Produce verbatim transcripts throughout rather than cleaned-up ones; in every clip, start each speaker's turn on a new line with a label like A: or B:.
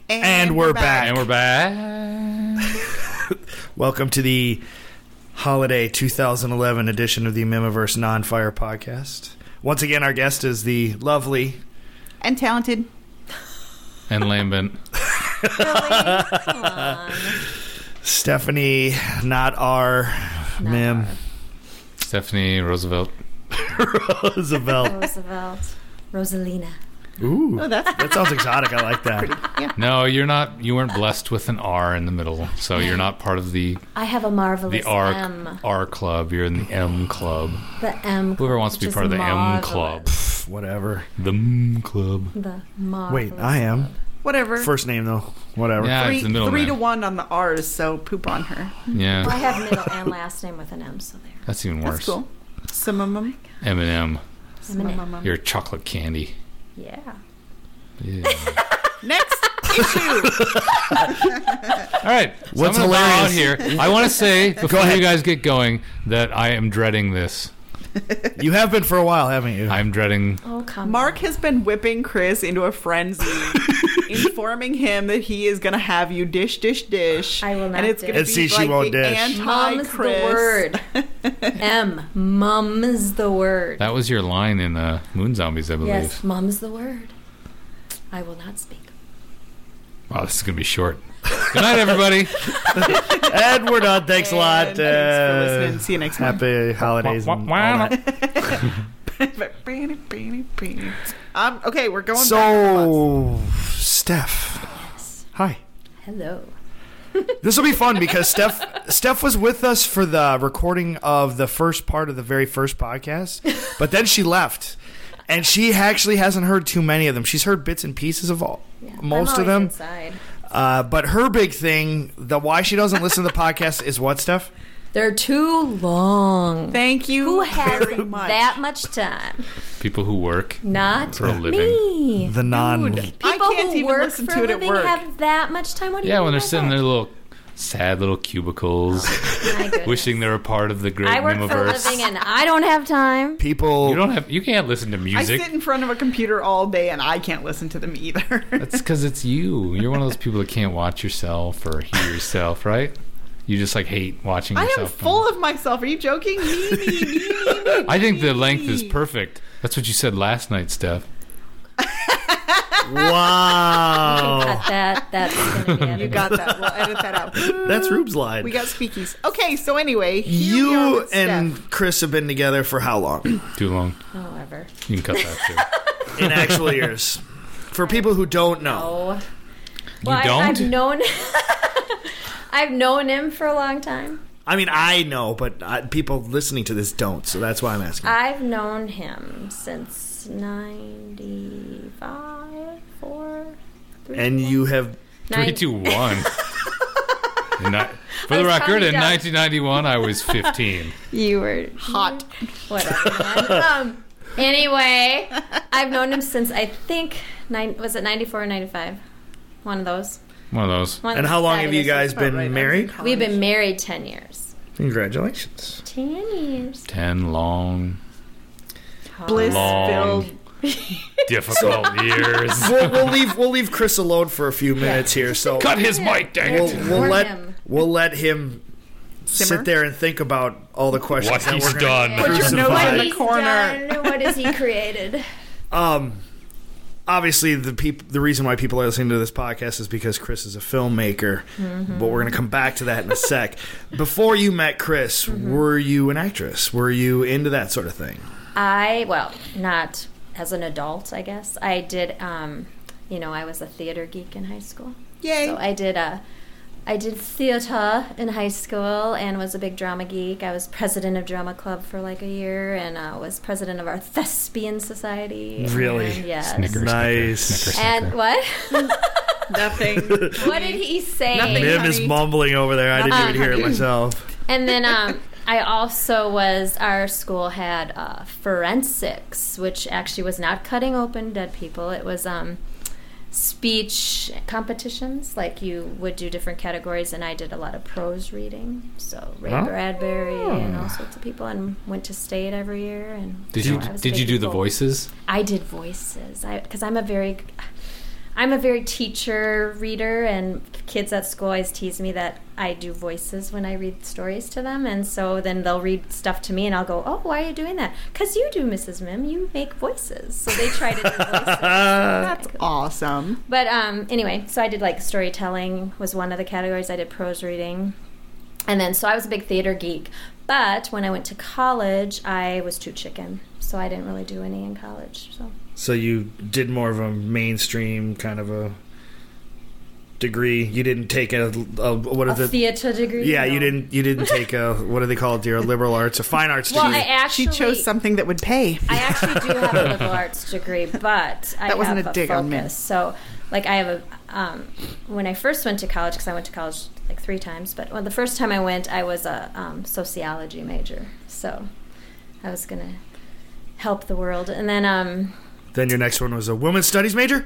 A: And,
B: and we're, we're back.
A: back.
C: And we're back.
B: Welcome to the holiday two thousand eleven edition of the Mimiverse Non-Fire Podcast. Once again, our guest is the lovely
A: and talented
C: and lambent
D: Really? Come on.
B: Stephanie, not our
D: Not
B: Mim.
D: our.
C: Stephanie Roosevelt.
B: Roosevelt.
D: Roosevelt. Rosalina.
B: Ooh,
A: Oh, that's
B: that sounds exotic. I like that.
A: yeah.
C: No, you're not. You weren't blessed with an R in the middle, so you're not part of the
D: I have a marvelous
C: the R
D: M.
C: R club. You're in the M club.
D: The M.
C: Whoever wants to be
D: which
C: part of
D: is
C: the M
D: marvelous.
C: club.
B: Pff, whatever.
C: The M club.
D: The marvelous.
B: Wait, I am.
D: club.
A: Whatever.
B: First name, though. Whatever.
C: Yeah,
A: three
C: it's the middle
A: three
C: man.
A: to one on the R's, so poop on her.
C: Yeah,
D: I have middle and last name with an M, so there.
C: that's even worse.
A: That's cool. Simum.
C: M and M.
D: Simum.
C: You're chocolate candy.
D: Yeah.
C: Yeah.
A: Next issue.
C: All right. So
B: What's
C: I'm gonna bow out
B: hilarious-
C: here. I want to say before
B: ahead.
C: you guys get going that I am dreading this.
B: You have been for a while, haven't you?
C: I'm dreading.
D: Oh, come
A: Mark
D: on.
A: has been whipping Chris into a frenzy, informing him that he is going to have you dish, dish, dish.
D: I will not
A: And it's
D: dish.
A: going to
B: And
A: be
B: see, she
A: like
B: won't
A: the
B: dish.
D: Mum's
A: anti-Chris.
D: the word. M. Mum's the word.
C: That was your line in uh, Moon Zombies, I believe.
D: Yes, mum's the word. I will not speak.
C: Wow, this is going to be short. Good night, everybody.
B: And we're done. Thanks a lot.
A: And thanks for
B: Uh,
A: listening. See you next month.
B: Happy holidays.
C: Wah,
B: and
C: wah,
B: all
C: wah.
B: that.
A: um, okay, we're going back.
B: So, Steph.
D: Yes.
B: Hi.
D: Hello.
B: This will be fun because Steph Steph was with us for the recording of the first part of the very first podcast, but then she left, and she actually hasn't heard too many of them. She's heard bits and pieces of all,
D: Yeah,
B: most
D: I'm
B: of them.
D: always Inside.
B: Uh, but her big thing, the why she doesn't listen to the podcast, is what, Steph?
D: They're too long.
A: Months. Thank you
D: Who has
A: very much.
D: that much time?
C: People who work
D: Not
C: for a living.
D: me.
B: The non.
A: Dude,
D: People
A: I can't
D: who
A: even
D: work
A: listen
D: for
A: to
D: a
A: it at
D: living
A: work.
D: have that much time. What do you
C: Yeah,
D: mean
C: when they're
D: by
C: sitting in
D: that?
C: their little sad little cubicles,
D: My goodness.
C: wishing they're a part of the great
D: I work for a
C: Mimiverse.
D: living and I don't have time.
B: People.
C: You don't have. You can't listen to
A: I
C: music.
A: sit in front of a computer all day and I can't listen to them either.
C: That's because it's you. You're one of those people that can't watch yourself or hear yourself, right? You just like hate watching
A: I
C: yourself.
A: am full of myself. Are you joking? Me, me, me, me, me.
C: I think the
A: me.
C: length is perfect. That's what you said last night, Steph.
B: Wow.
D: Cut that. That's going to be edited.
A: You got that. We'll edit that out.
B: That's Rube's line.
A: We got speakies. Okay, so anyway, here we are
B: You
A: with
B: and
A: Steph.
B: Chris have been together for how long?
C: Too long.
D: Oh, ever.
C: You can cut that too.
B: In actual years. For people who don't know.
D: Oh. Well, I,
C: don't?
D: I've known. I've known him for a long time.
B: I mean, I know, but I, people listening to this don't, so that's why I'm asking.
D: I've known him since ninety-five, four, three.
B: And you have...
C: Three,
D: nine-
C: two, one. In ni- for
D: I
C: the
D: was
C: record,
D: counting
C: in
D: down.
C: nineteen ninety-one, I was fifteen.
D: You were
A: Hot.
D: Whatever. Man. um. Anyway, I've known him since I think nine. Was it ninety-four or ninety-five? One of those.
C: One of those.
D: One
B: And how long have you
D: Saturdays.
B: guys been
A: Right, I was in
B: married?
A: college.
D: We've been married ten years.
B: Congratulations.
D: Ten years.
C: Ten long,
A: Bliss
C: long,
A: filled.
C: difficult years.
B: We'll, we'll leave we'll leave Chris alone for a few minutes here, so
C: Cut his mic, dang
B: we'll,
C: it.
B: we'll
D: Warn
B: let
D: him.
B: we'll let him
A: Simmer?
B: sit there and think about all the questions
C: What
B: that
C: he's
B: we're gonna
C: done.
A: Put your nose
B: crucify.
A: in the
D: He's
A: corner.
D: done. What has he created?
B: Um, obviously, the peop- the reason why people are listening to this podcast is because Chris is a filmmaker.
D: Mm-hmm.
B: But we're going to come back to that in a sec. Before you met Chris,
D: Mm-hmm.
B: were you an actress? Were you into that sort of thing?
D: I, well, not as an adult, I guess. I did, um, you know, I was a theater geek in high school.
A: Yay.
D: So I did uh, I did theater in high school and was a big drama geek. I was president of drama club for like a year and uh, was president of our thespian society.
B: Really?
D: And, yes.
C: Snicker,
B: Nice.
C: snicker, snicker,
D: And
C: snicker.
D: what?
A: Nothing.
D: What did he say?
A: Nothing.
B: Mim is
A: honey.
B: mumbling over there. I didn't
D: Uh,
B: even hear it myself.
D: And then um, I also was, our school had uh, forensics, which actually was not cutting open dead people. It was um, speech competitions. Like you would do different categories, and I did a lot of prose reading. So Ray
B: Oh.
D: Bradbury and all sorts of people, and went to state every year. And
C: Did
D: so
C: you
D: I was
C: did
D: big
C: you do the
D: people.
C: voices?
D: I did voices. I because I'm a very, I'm a very teacher reader, and kids at school always tease me that I do voices when I read stories to them, and so then they'll read stuff to me, and I'll go, "Oh, why are you doing that?" Because you do, Missus Mim. You make voices, so they try to do voices.
A: That's awesome.
D: But um, anyway, so I did like storytelling was one of the categories. I did prose reading, and then so I was a big theater geek. But when I went to college, I was too chicken, so I didn't really do any in college. So.
B: So you did more of a mainstream kind of a degree. You didn't take a, a what
D: A
B: is it?
D: theater degree.
B: Yeah,
D: No.
B: you didn't. You didn't take a what do they call it? Dear, a liberal arts, a fine arts
D: Well,
B: degree.
D: I actually
A: She chose something that would pay.
D: I actually do have a liberal arts degree, but I
A: That wasn't
D: have
A: a
D: a
A: dig on
D: focus.
A: me.
D: So, like, I have a um, when I first went to college, because I went to college like three times, but well, the first time I went, I was a um, sociology major, so I was gonna help the world, and then um,
B: Then your next one was a women's studies major.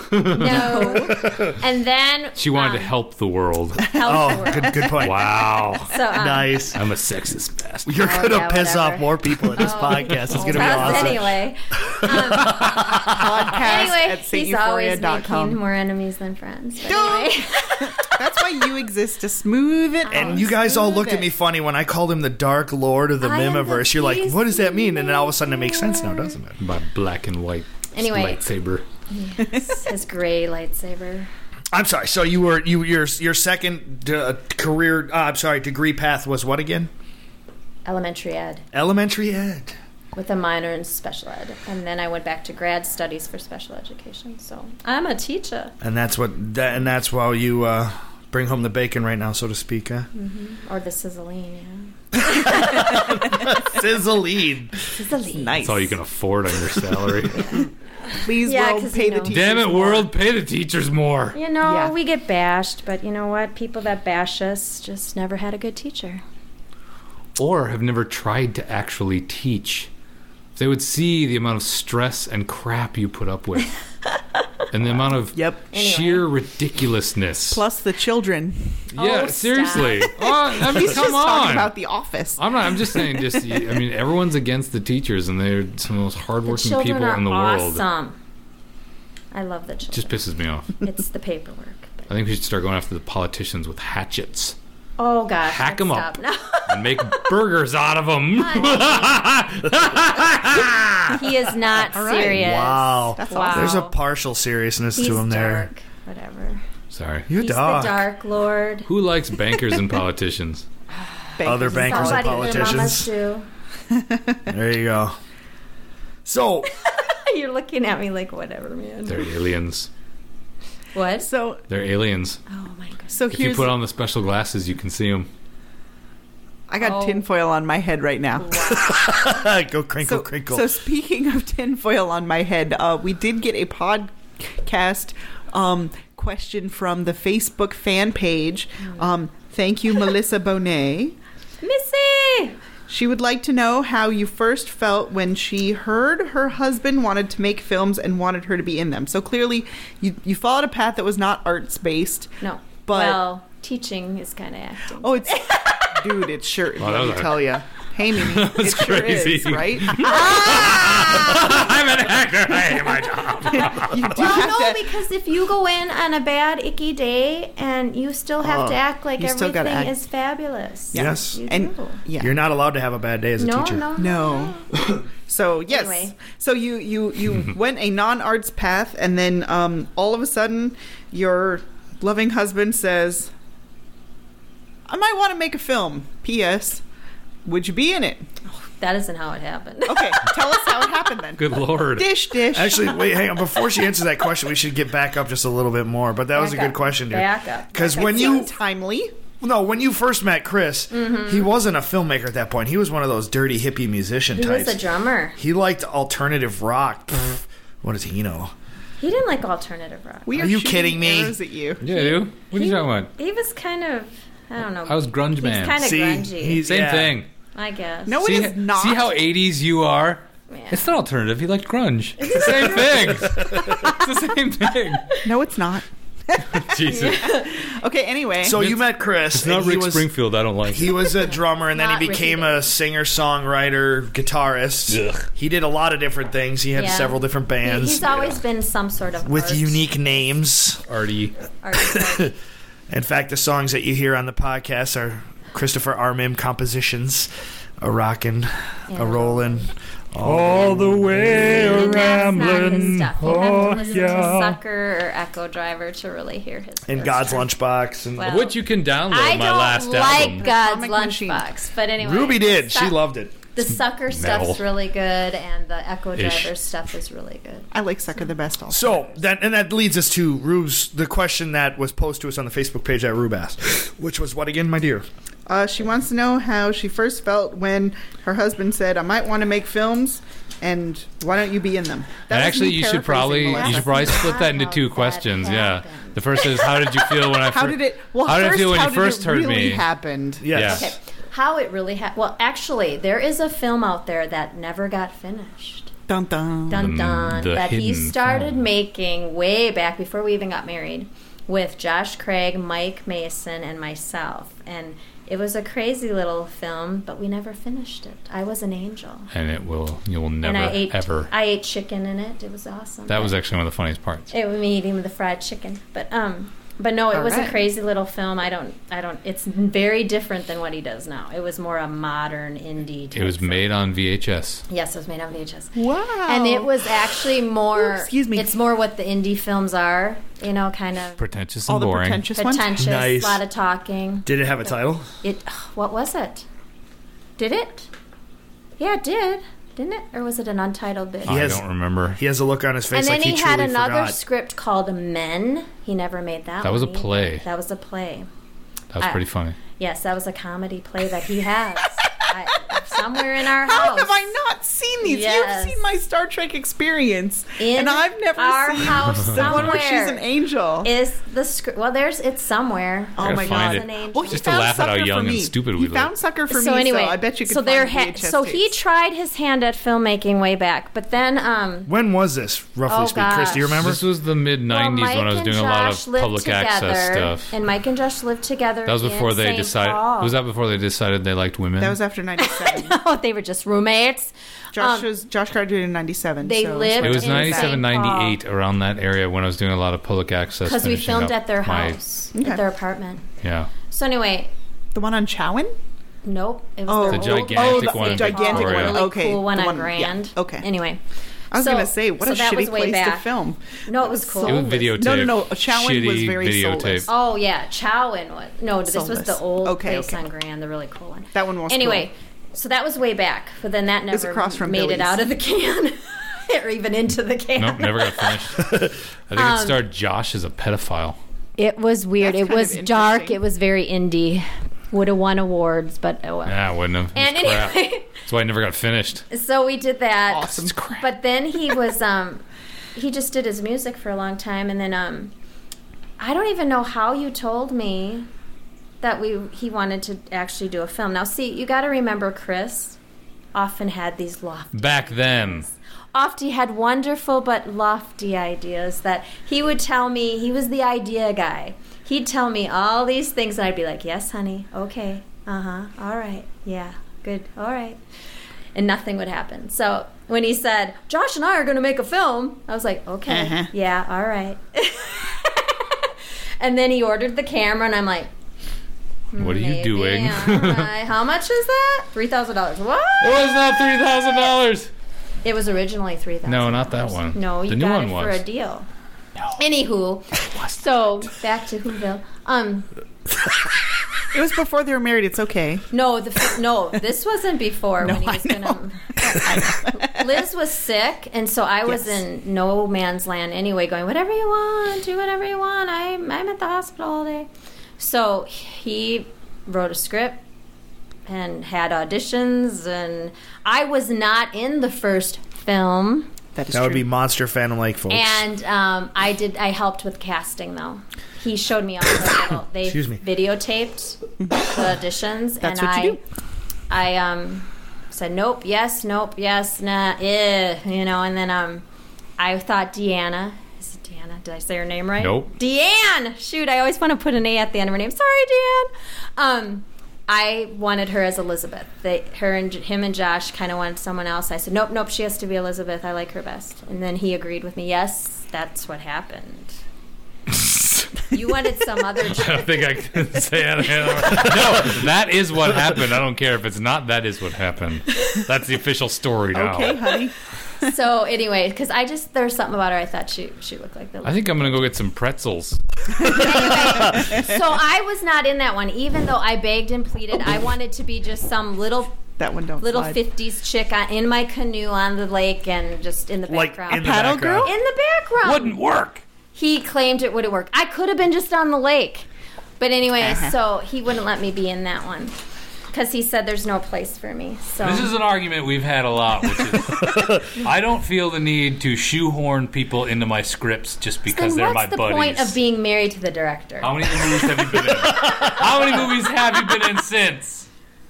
D: no, and then
C: She wanted
D: um,
C: to help the world.
D: help the
B: Oh,
D: world.
B: good, good point.
C: Wow.
D: So, um,
B: Nice.
C: I'm a sexist bastard.
B: You're
D: Oh,
B: gonna
D: yeah,
B: piss
D: whatever.
B: off more people in this
D: Oh,
B: podcast. It's gonna be
D: just
B: awesome.
D: Anyway, um,
A: Podcast
D: anyway,
A: at
D: he's always
A: saint euphoria dot com.
D: making more enemies than friends. But anyway.
A: That's why you exist, to smooth it.
B: And you guys all
A: Smooth
B: looked at
A: it.
B: me funny when I called him the Dark Lord of the
D: I am the
B: Mimiverse. You're like,
D: peace
B: what does that mean? And then all of a sudden it makes sense now, doesn't it?
C: My black and white
D: Anyway.
C: lightsaber.
D: Yes, his gray lightsaber.
B: I'm sorry. So you were you your your second uh, career. Uh, I'm sorry, degree path was what again?
D: Elementary ed
B: Elementary ed.
D: with a minor in special ed, and then I went back to grad studies for special education. So I'm a teacher,
B: And that's what. That, and that's why you uh, bring home the bacon right now, so to speak. Huh?
D: or the sizzling, yeah.
B: Sizzling.
D: Sizzling.
A: Nice.
C: That's all you can afford on your salary.
A: Please,
D: Yeah,
A: world,
D: 'cause,
A: pay
D: you
A: the
D: know.
A: teachers
C: Damn it,
A: more.
C: world, pay the teachers more.
D: You know,
A: Yeah.
D: we get bashed, but you know what? People that bash us just never had a good teacher.
C: Or have never tried to actually teach. If they would see the amount of stress and crap you put up with, and the amount of
A: Yep.
C: sheer ridiculousness.
A: Plus the children.
C: yeah,
D: Oh, stop.
C: seriously. Oh, I mean,
A: He's
C: come
A: just talking
C: on.
A: about The Office.
C: I'm not. I'm just saying. Just. I mean, everyone's against the teachers, and they're some of the most
D: The
C: hardworking
D: children
C: people
D: are
C: in the world.
D: awesome. I love the children.
C: Just pisses me off.
D: It's the paperwork. But,
C: I think we should start going after the politicians with hatchets
D: oh gosh,
C: Hack
D: let's
C: 'em
D: stop.
C: up.
D: No.
C: and make burgers out of them.
D: He is not
A: All right.
D: serious.
B: Wow.
A: That's
D: Wow.
A: awesome.
B: There's a partial seriousness
D: He's
B: to him there.
D: dark. Whatever.
C: Sorry.
B: You
D: He's
B: dog.
D: the Dark Lord.
C: Who likes bankers and politicians?
B: Other
A: Bankers.
B: bankers and
D: Somebody their mamas
B: politicians.
D: do.
B: There you go. So
D: You're looking at me like whatever, man.
C: They're aliens.
D: What?
A: So,
C: They're aliens.
D: Oh my god.
A: so
C: If you
A: here's.
C: put on the special glasses, you can see them.
A: I got
D: Oh.
A: tinfoil on my head right now.
B: go crinkle
A: So,
B: crinkle.
A: so speaking of tinfoil on my head, uh, we did get a podcast um, question from the Facebook fan page. Um, thank you, Melissa Bonet.
D: Missy!
A: She would like to know how you first felt when she heard her husband wanted to make films and wanted her to be in them. So clearly, you you followed a path that was not arts based.
D: No.
A: But-
D: well, teaching is kind of acting.
A: Oh, it's dude, it sure.
C: Wow, that
A: let
C: was
A: me
C: a-
A: tell you. Hey, Mimi, it
C: was
A: sure
C: crazy.
A: is, right?
C: I'm an actor. I hate my job.
A: You do
D: Well,
A: have
D: no,
A: to-
D: because if you go in on a bad, icky day and you still have
A: Oh,
D: to act like
A: you still gotta
D: everything
A: act.
D: is fabulous.
B: Yes.
D: You
A: and
D: do.
A: yeah,
B: You're not allowed to have a bad day as a
D: no,
B: teacher.
D: no,
A: No. So yes,
D: Anyway.
A: so you you you went a non-arts path, and then um, all of a sudden, your loving husband says, "I might want to make a film. P S Would you be in it?"
D: That isn't how it happened.
A: Okay, tell us how it happened then.
C: Good lord.
A: Dish dish.
B: Actually, wait, hang on. Before she answers that question, we should get back up just a little bit more. But that was a
D: Back
B: good
D: up.
B: question, dude.
D: Back up.
B: Because
A: That
B: when you
A: seemed timely.
B: no, when you first met Chris,
D: Mm-hmm.
B: he wasn't a filmmaker at that point. He was one of those dirty hippie musician
D: He
B: types.
D: was a drummer.
B: He liked alternative rock. Pfft, what does he know?
D: He didn't like alternative rock.
A: We
B: Are you
A: shooting
B: kidding me?
A: arrows at you.
C: Yeah, dude. What are you
D: He-
C: talking about?
D: He was kind of, I don't know.
C: I was grunge
D: He's
C: man.
D: kind of
B: See,
D: grungy.
B: he's-
C: Same
B: yeah.
C: thing.
D: I guess.
A: No,
C: See,
A: it is not.
C: see how eighties you are?
D: Man.
C: It's not alternative. He liked grunge. It's the same thing. It's the same thing.
A: No, it's not.
C: Jesus.
A: Okay, anyway.
B: So you met Chris.
C: It's not
B: and he
C: Rick
B: was,
C: Springfield. I don't like.
B: He was a drummer, and then
D: Not
B: he
D: Ricky
B: became
D: Bobby.
B: a singer-songwriter, guitarist.
C: Ugh.
B: He did a lot of different things. He had
D: Yeah.
B: several different
D: He-
B: bands
D: he's always been some sort of
B: with
D: art,
B: unique names.
C: Artie.
D: artist.
B: In fact, the songs that you hear on the podcast are Christopher Armim compositions, a rockin',
D: Yeah.
B: a rollin'.
C: All the way a
D: And that's not his
C: rambling.
D: stuff. You have
C: Oh
D: to listen to
C: yeah.
D: Sucker or Echo Driver to really hear his.
B: In
D: real
B: God's
D: stuff.
B: Lunchbox. And
D: Well,
C: Which you can download
D: I
C: my
D: don't
C: last
D: like
C: album.
D: God's
A: Comic Machine.
D: Lunchbox, but anyway.
B: Ruby did. She
D: Su-
B: loved it.
D: The Sucker
C: Metal.
D: stuff's really good, and the Echo
C: Ish.
D: Driver stuff is really good.
A: I like Sucker the best also.
B: So that and that leads us to Rube's the question that was posed to us on the Facebook page that Rube asked, which was what again, my dear?
A: Uh, she wants to know how she first felt when her husband said, I might want to make films, and why don't you be in them? That
C: And
A: was
C: actually,
A: me
C: you should
A: paraphrasing
C: probably
A: the last
C: you should probably
A: episode.
C: split that into two
D: How
C: questions.
D: that
C: Yeah.
D: happened.
C: The first is how did you feel when I
A: How
C: fir-
A: did it... Well,
C: how did it
A: first,
C: feel when
A: how
C: you
A: did
C: first
A: it
C: heard
A: really
C: me?
A: happened?
B: Yes.
D: Okay, how it really happened. Well, actually, there is a film out there that never got finished.
A: Dun, dun.
D: Dun
C: The-
D: dun.
C: the
D: That he
C: hidden
D: started
C: film.
D: making way back before we even got married with Josh Craig, Mike Mason, and myself. And it was a crazy little film, but we never finished it. I was an angel.
C: and it will you will never
D: and I ate,
C: ever.
D: I ate chicken in it. It was awesome.
C: That was actually one of the funniest parts.
D: It was me eating the fried chicken, but um, but no, it
A: All
D: was
A: right.
D: a crazy little film. I don't, I don't. It's very different than what he does now. It was more a modern indie.
C: It
D: type
C: was
D: film.
C: made on V H S.
D: Yes, it was made on V H S.
A: Wow.
D: And it was actually more.
A: Ooh, excuse me.
D: It's more what the indie films are. You know, kind of
C: Pretentious
A: all
C: and
A: the
C: boring.
A: pretentious ones?
D: pretentious.
B: Nice.
D: A lot of talking.
B: Did it have a title?
D: It. What was it? Did it? Yeah, it did. Didn't it? Or was it an untitled bit?
B: He
C: I
B: has-
C: don't remember.
B: He has a look on his face
D: And then
B: like he,
D: he, had
B: truly
D: another
B: forgot.
D: script called Men. He never made that.
C: That was
D: one
C: a play.
D: either. That was a play.
C: That was
D: I-
C: pretty funny.
D: Yes, that was a comedy play that he has I, somewhere in our
A: How
D: house.
A: have I not seen these?
D: Yes.
A: You've seen my Star Trek experience.
D: In
A: and I've never
D: our
A: seen
D: house
A: the one where she's
D: somewhere.
A: an angel.
D: Is the script? Well, there's it's somewhere.
A: Oh
C: Gotta
A: my
C: find
A: God.
C: it.
D: An angel.
A: Well, he
C: Just to
A: found
C: laugh at how
A: Sucker for
C: young and
A: me.
C: stupid
A: he
C: we look.
A: found Sucker for
D: so
A: me,
D: anyway,
A: so I bet you could
D: so
A: find
D: there
A: the
D: ha-
A: V H S
D: so he
A: tapes.
D: tried his hand at filmmaking way back, but then um
B: When was this, roughly
D: Oh,
B: speaking? Chris, do you
D: gosh.
B: remember?
C: This was the mid
D: well,
C: nineties
D: Mike
C: when I was
D: and
C: doing a lot
D: Josh
C: of
D: lived
C: public access
D: together,
C: stuff.
D: and Mike and Josh lived together.
C: That was before
D: in
C: they
D: Saint
C: decided.
D: Paul.
C: Was that before they decided they liked women?
A: That was after ninety-seven.
D: Oh, they were just roommates.
A: Josh
D: Um,
A: was Josh graduated in ninety-seven.
D: They
A: so
D: lived
C: It was
D: in
C: ninety-seven,
D: Saint Paul.
C: ninety-eight, around that area when I was doing a lot of public access.
D: because we
C: finishing
D: filmed
C: up
D: at their
C: my-
D: house,
A: Okay.
D: at their apartment.
C: Yeah.
D: So anyway,
A: the one on Chowan.
D: nope. It was
A: Oh,
D: their
A: the
D: old-
C: gigantic
D: old
C: one
D: Saint
C: in
A: gigantic
D: Paul,
C: Victoria.
D: really
A: Okay,
D: cool one
A: the
D: on
A: one- yeah,
D: Grand.
A: okay.
D: Anyway,
A: I was
D: So-
A: gonna say, what
D: so
A: a
D: that
A: shitty
D: was way
A: place to
D: back.
A: film.
D: no, it was cool.
C: It was videotape.
A: No, no, no. Chowan was
C: Shitty
A: very
C: videotape.
A: soulless.
D: Oh yeah, Chowan was no. This was
A: Soulless.
D: the old
A: Okay,
D: place
A: okay.
D: on Grand, the really cool one.
A: That one was
D: Anyway, so that was way back, but then that
A: was
D: never
A: across from
D: made it
A: Billy's.
D: out of the can, or even into the can.
C: Nope, never got finished. I think
D: Um,
C: it starred Josh as a pedophile.
D: It was weird.
A: That's
D: it
A: kind
D: was
A: of
D: dark.
A: interesting.
D: It was very indie. Would have won awards, but oh well.
C: Yeah, I wouldn't have. It was
D: And
C: crap.
D: anyway,
C: That's why I never got finished.
D: so we did that.
A: Awesome.
C: It's crap.
D: But then he was um he just did his music for a long time, and then um I don't even know how you told me that we he wanted to actually do a film. Now see, you got to remember Chris often had these lofty
C: Back then.
D: Often had wonderful but lofty ideas that he would tell me. He was the idea guy. He'd tell me all these things, and I'd be like, yes, honey, okay, uh-huh, all right, yeah, good, all right. And nothing would happen. So when he said, Josh and I are going to make a film, I was like, okay,
A: Uh-huh.
D: yeah, all right. And then he ordered the camera, and I'm like,
C: What are you
D: maybe,
C: doing?
D: all right. How much is that? three thousand dollars. What?
C: It was not three thousand dollars.
D: It was originally three thousand.
C: No, not that one.
D: No, you
C: The new
D: got
C: one
D: it for
C: was.
D: a deal. No. Anywho, so back to Whoville. Um,
A: It was before they were married. It's okay.
D: no, the f- no, this wasn't before
A: No,
D: when he was
A: I know.
D: gonna. Liz was sick, and so I was
A: Yes.
D: in no man's land anyway. Going, whatever you want, do whatever you want. I'm I'm at the hospital all day. So he wrote a script and had auditions, and I was not in the first film.
A: That is
B: That
A: true.
B: would be Monster Phantom Lake, folks.
D: And um, I did. I helped with casting, though. He showed me all the little, they
B: Excuse me.
D: videotaped the auditions,
A: That's
D: and
A: what
D: I,
A: you do.
D: I um, said nope, yes, nope, yes, nah, eh, you know. And then um, I thought Deanna, is it Deanna? did I say her name right?
C: Nope.
D: Deanne. Shoot, I always want to put an A at the end of her name. Sorry, Deanne. Um, I wanted her as Elizabeth. They, her and him and Josh kind of wanted someone else. I said, nope, nope, she has to be Elizabeth. I like her best. And then he agreed with me. Yes, that's what happened. You wanted some other chick.
C: I don't think I can say it. No, that is what happened. I don't care if it's not. That is what happened. That's the official story now.
A: Okay, honey.
D: So anyway, because I just there's something about her. I thought she she looked like the.
C: I think I'm gonna go get some pretzels.
D: Anyway, so I was not in that one, even though I begged and pleaded. I wanted to be just some little
A: That one don't
D: little
A: slide.
D: fifties chick on, in my canoe on the lake and just in the
B: Like
D: background.
B: in the
A: Paddle
B: background.
A: girl?
D: In the background.
C: Wouldn't work.
D: He claimed it wouldn't work. I could have been just on the lake. But anyway, so he wouldn't let me be in that one. Because he said there's no place for me. So
C: This is an argument we've had a lot, which is I don't feel the need to shoehorn people into my scripts just because
D: then
C: they're
D: what's
C: my
D: the
C: buddies.
D: point of being married to the director?
C: How many movies have you been in? How many movies have you been in since?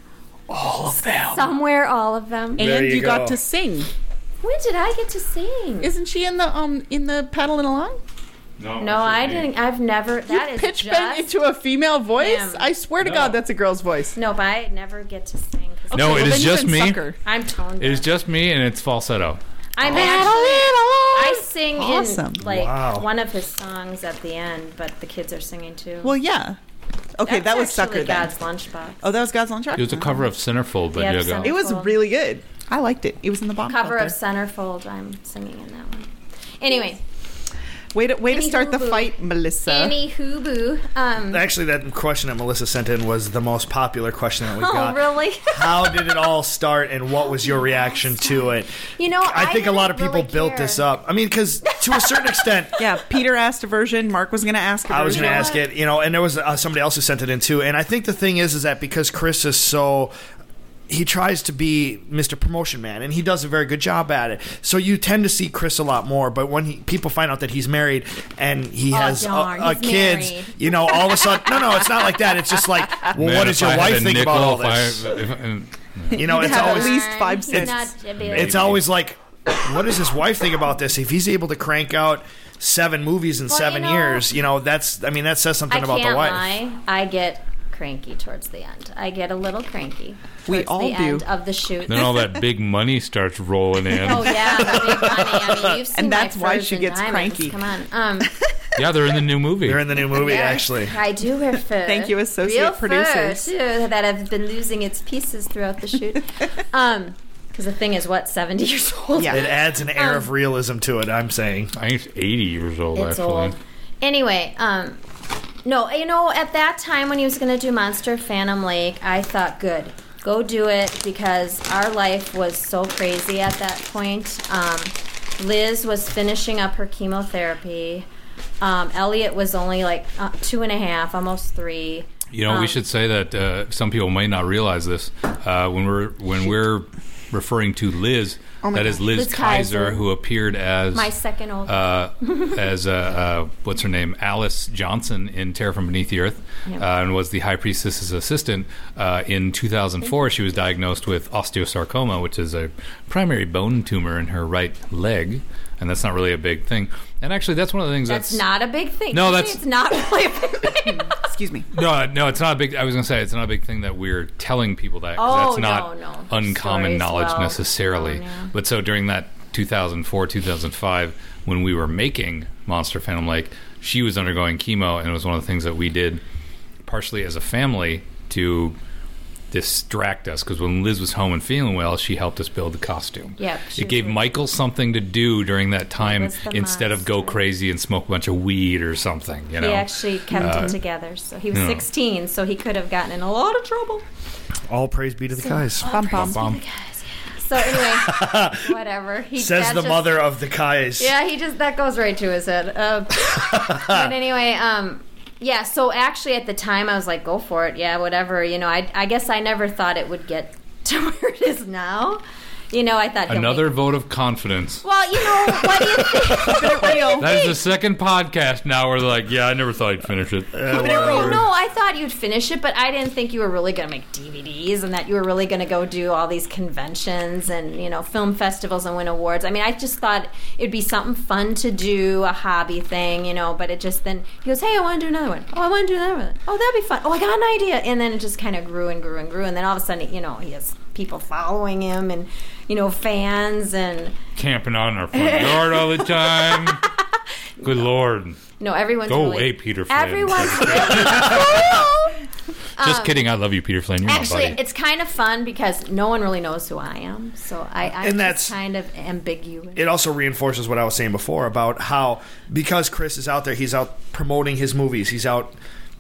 C: All of them.
D: Somewhere, all of them.
A: And
B: There
A: you,
B: you
A: got
B: go.
A: to sing.
D: When did I get to sing?
A: Isn't she in the um in the paddling along?
D: No, I didn't. I've never. That
A: you
D: is
A: pitch
D: just.
A: bend into a female voice?
D: Ma'am.
A: I swear to
C: No.
A: God, that's a girl's voice.
D: No, but I never get to sing. 'cause
C: No,
A: Okay,
C: it
A: well,
C: is
A: then you
C: just
A: can
C: me.
A: suck her.
D: I'm toned.
C: It is
D: deaf.
C: just me, and it's falsetto.
D: I'm actually. I sing
A: Awesome.
D: in like
B: Wow.
D: one of his songs at the end, but the kids are singing too.
A: Well, yeah. Okay,
D: That's
A: that was
D: actually
A: Sucker then.
D: God's Lunchbox.
A: Oh, that was God's Lunchbox?
C: It was a cover of Centerfold by
D: Yeah,
C: Diego.
D: Center-
A: It was
D: Centerfold.
A: really good. I liked it. It was in the bomb.
D: Cover
A: out
D: of
A: there.
D: Centerfold. I'm singing in that one. Anyway,
A: Way to, way to
D: Any
A: start the
D: hoo-boo.
A: fight, Melissa.
D: Annie Hoo-boo. Um,
B: Actually, that question that Melissa sent in was the most popular question that we
D: oh,
B: got.
D: really?
B: How did it all start, and what was your reaction to it?
D: You know,
B: I think a lot of
D: didn't
B: people
D: really
B: built
D: care.
B: this up. I mean, because to a certain extent,
A: Yeah, Peter asked a version. Mark was going to ask a version.
B: I was going to
D: know
B: ask
D: what?
B: it, you know, and there was uh, somebody else who sent it in too. And I think the thing is, is that because Chris is so. He tries to be Mister Promotion Man, and he does a very good job at it. So you tend to see Chris a lot more. But when he, people find out that he's married and he
D: Oh,
B: has
D: darn,
B: a, a
D: he's
B: kids,
D: married.
B: you know, all of a sudden, no, no, it's not like that. It's just like, well,
C: Man,
B: what
C: if
B: does your
C: I had
B: wife
C: a
B: think
C: nickel,
B: about all
C: if I-
B: this?
C: if- and-
B: You know,
A: He'd
B: it's
A: have at
B: always
A: least five
D: He's
A: cents.
D: not-
B: it's always like, what does his wife think about this? If he's able to crank out seven movies in
D: Well,
B: seven
D: you know,
B: years, you know, that's, I mean, that says something
D: I
B: about
D: can't
B: the wife.
D: lie. I get cranky towards the end. I get a little cranky.
A: We
D: towards
A: all
D: the
A: do.
D: end of the shoot.
C: Then all that big money starts rolling in.
D: Oh yeah, the big money. I mean, you've seen
A: And that's
D: my
A: why
D: furs
A: she
D: and
A: gets
D: diamonds.
A: cranky.
D: Come on. Um,
C: Yeah, they're in the new movie.
B: They're in the new movie,
D: yes,
B: actually.
D: I do wear fur.
A: Thank you, associate
D: Real
A: producers.
D: fur, too, that have been losing its pieces throughout the shoot. Um, because the thing is, what, seventy years old?
A: Yeah.
B: It adds an air
D: Um,
B: of realism to it, I'm saying.
C: I think it's eighty years old,
D: It's
C: actually.
D: old. Anyway, um, no, you know, at that time when he was going to do Monster Phantom Lake, I thought, good, go do it, because our life was so crazy at that point. Um, Liz was finishing up her chemotherapy. Um, Elliot was only like uh, two and a half, almost three.
C: You know,
D: Um,
C: we should say that uh, some people might not realize this. Uh, when we're when we're referring to Liz,
A: Oh my
C: that is
A: God.
C: Liz,
D: Liz
C: Kaiser,
D: Kaiser.
C: who appeared as
D: My second oldest.
C: uh, as uh, uh, what's her name, Alice Johnson in Terror from Beneath the Earth,
D: Yep.
C: uh, and was the High Priestess's assistant. Uh, in two thousand four, she was diagnosed with osteosarcoma, which is a primary bone tumor in her right leg, and that's not really a big thing. And actually, that's one of the things
D: That's
C: that's,
D: not a big thing.
C: No,
D: You
C: that's-
D: say it's not really a big thing.
A: Excuse me.
C: No, no, it's not a big. I was gonna say it's not a big thing that we're telling people that. 'cause
D: Oh,
C: that's not
D: no, no.
C: uncommon
D: Stories
C: knowledge
D: well
C: necessarily.
D: known, yeah.
C: But so during that two thousand four, two thousand five, when we were making Monster Phantom Lake, she was undergoing chemo, and it was one of the things that we did, partially as a family, to distract us. Because when Liz was home and feeling well, she helped us build the costume.
D: Yep, she
C: it gave
D: was-
C: Michael something to do during that time
D: was the
C: instead of go
D: monster.
C: crazy and smoke a bunch of weed or something. You know,
D: He actually kept it together. So he was
C: yeah.
D: sixteen, so he could have gotten in a lot of trouble.
B: All praise be to the Kais.
A: Bum, bum.
C: Bomb.
D: So anyway, whatever. He,
B: Says
D: that
B: the
D: just-
B: mother of the Kais.
D: Yeah, he just that goes right to his head. Uh, but anyway, um, yeah. So actually, at the time, I was like, "Go for it, yeah, whatever." You know, I I guess I never thought it would get to where it is now. you know, I thought he'll
C: Another
D: make-
C: vote of confidence.
D: Well, you know, what do you think?
C: That is the second podcast now where they're like, yeah, I never thought you'd finish it.
D: No, no, I thought you'd finish it, but I didn't think you were really going to make D V Ds and that you were really going to go do all these conventions and, you know, film festivals and win awards. I mean, I just thought it'd be something fun to do, a hobby thing, you know, but it just then, he goes, hey, I want to do another one. Oh, I want to do another one. Oh, that'd be fun. Oh, I got an idea. And then it just kind of grew and grew and grew. And then all of a sudden, you know, he has people following him and, you know, fans and...
C: Camping on our front yard all the time. Good Lord.
D: No, everyone's
C: Go
D: really,
C: away, Peter Flynn.
D: Everyone's really cool.
C: Just
D: Um,
C: kidding. I love you, Peter Flynn. You're
D: Actually,
C: my buddy.
D: it's kind of fun because no one really knows who I am. So I, I'm
B: And
D: just
B: that's-
D: kind of ambiguous.
B: It also reinforces what I was saying before about how, because Chris is out there, he's out promoting his movies. He's out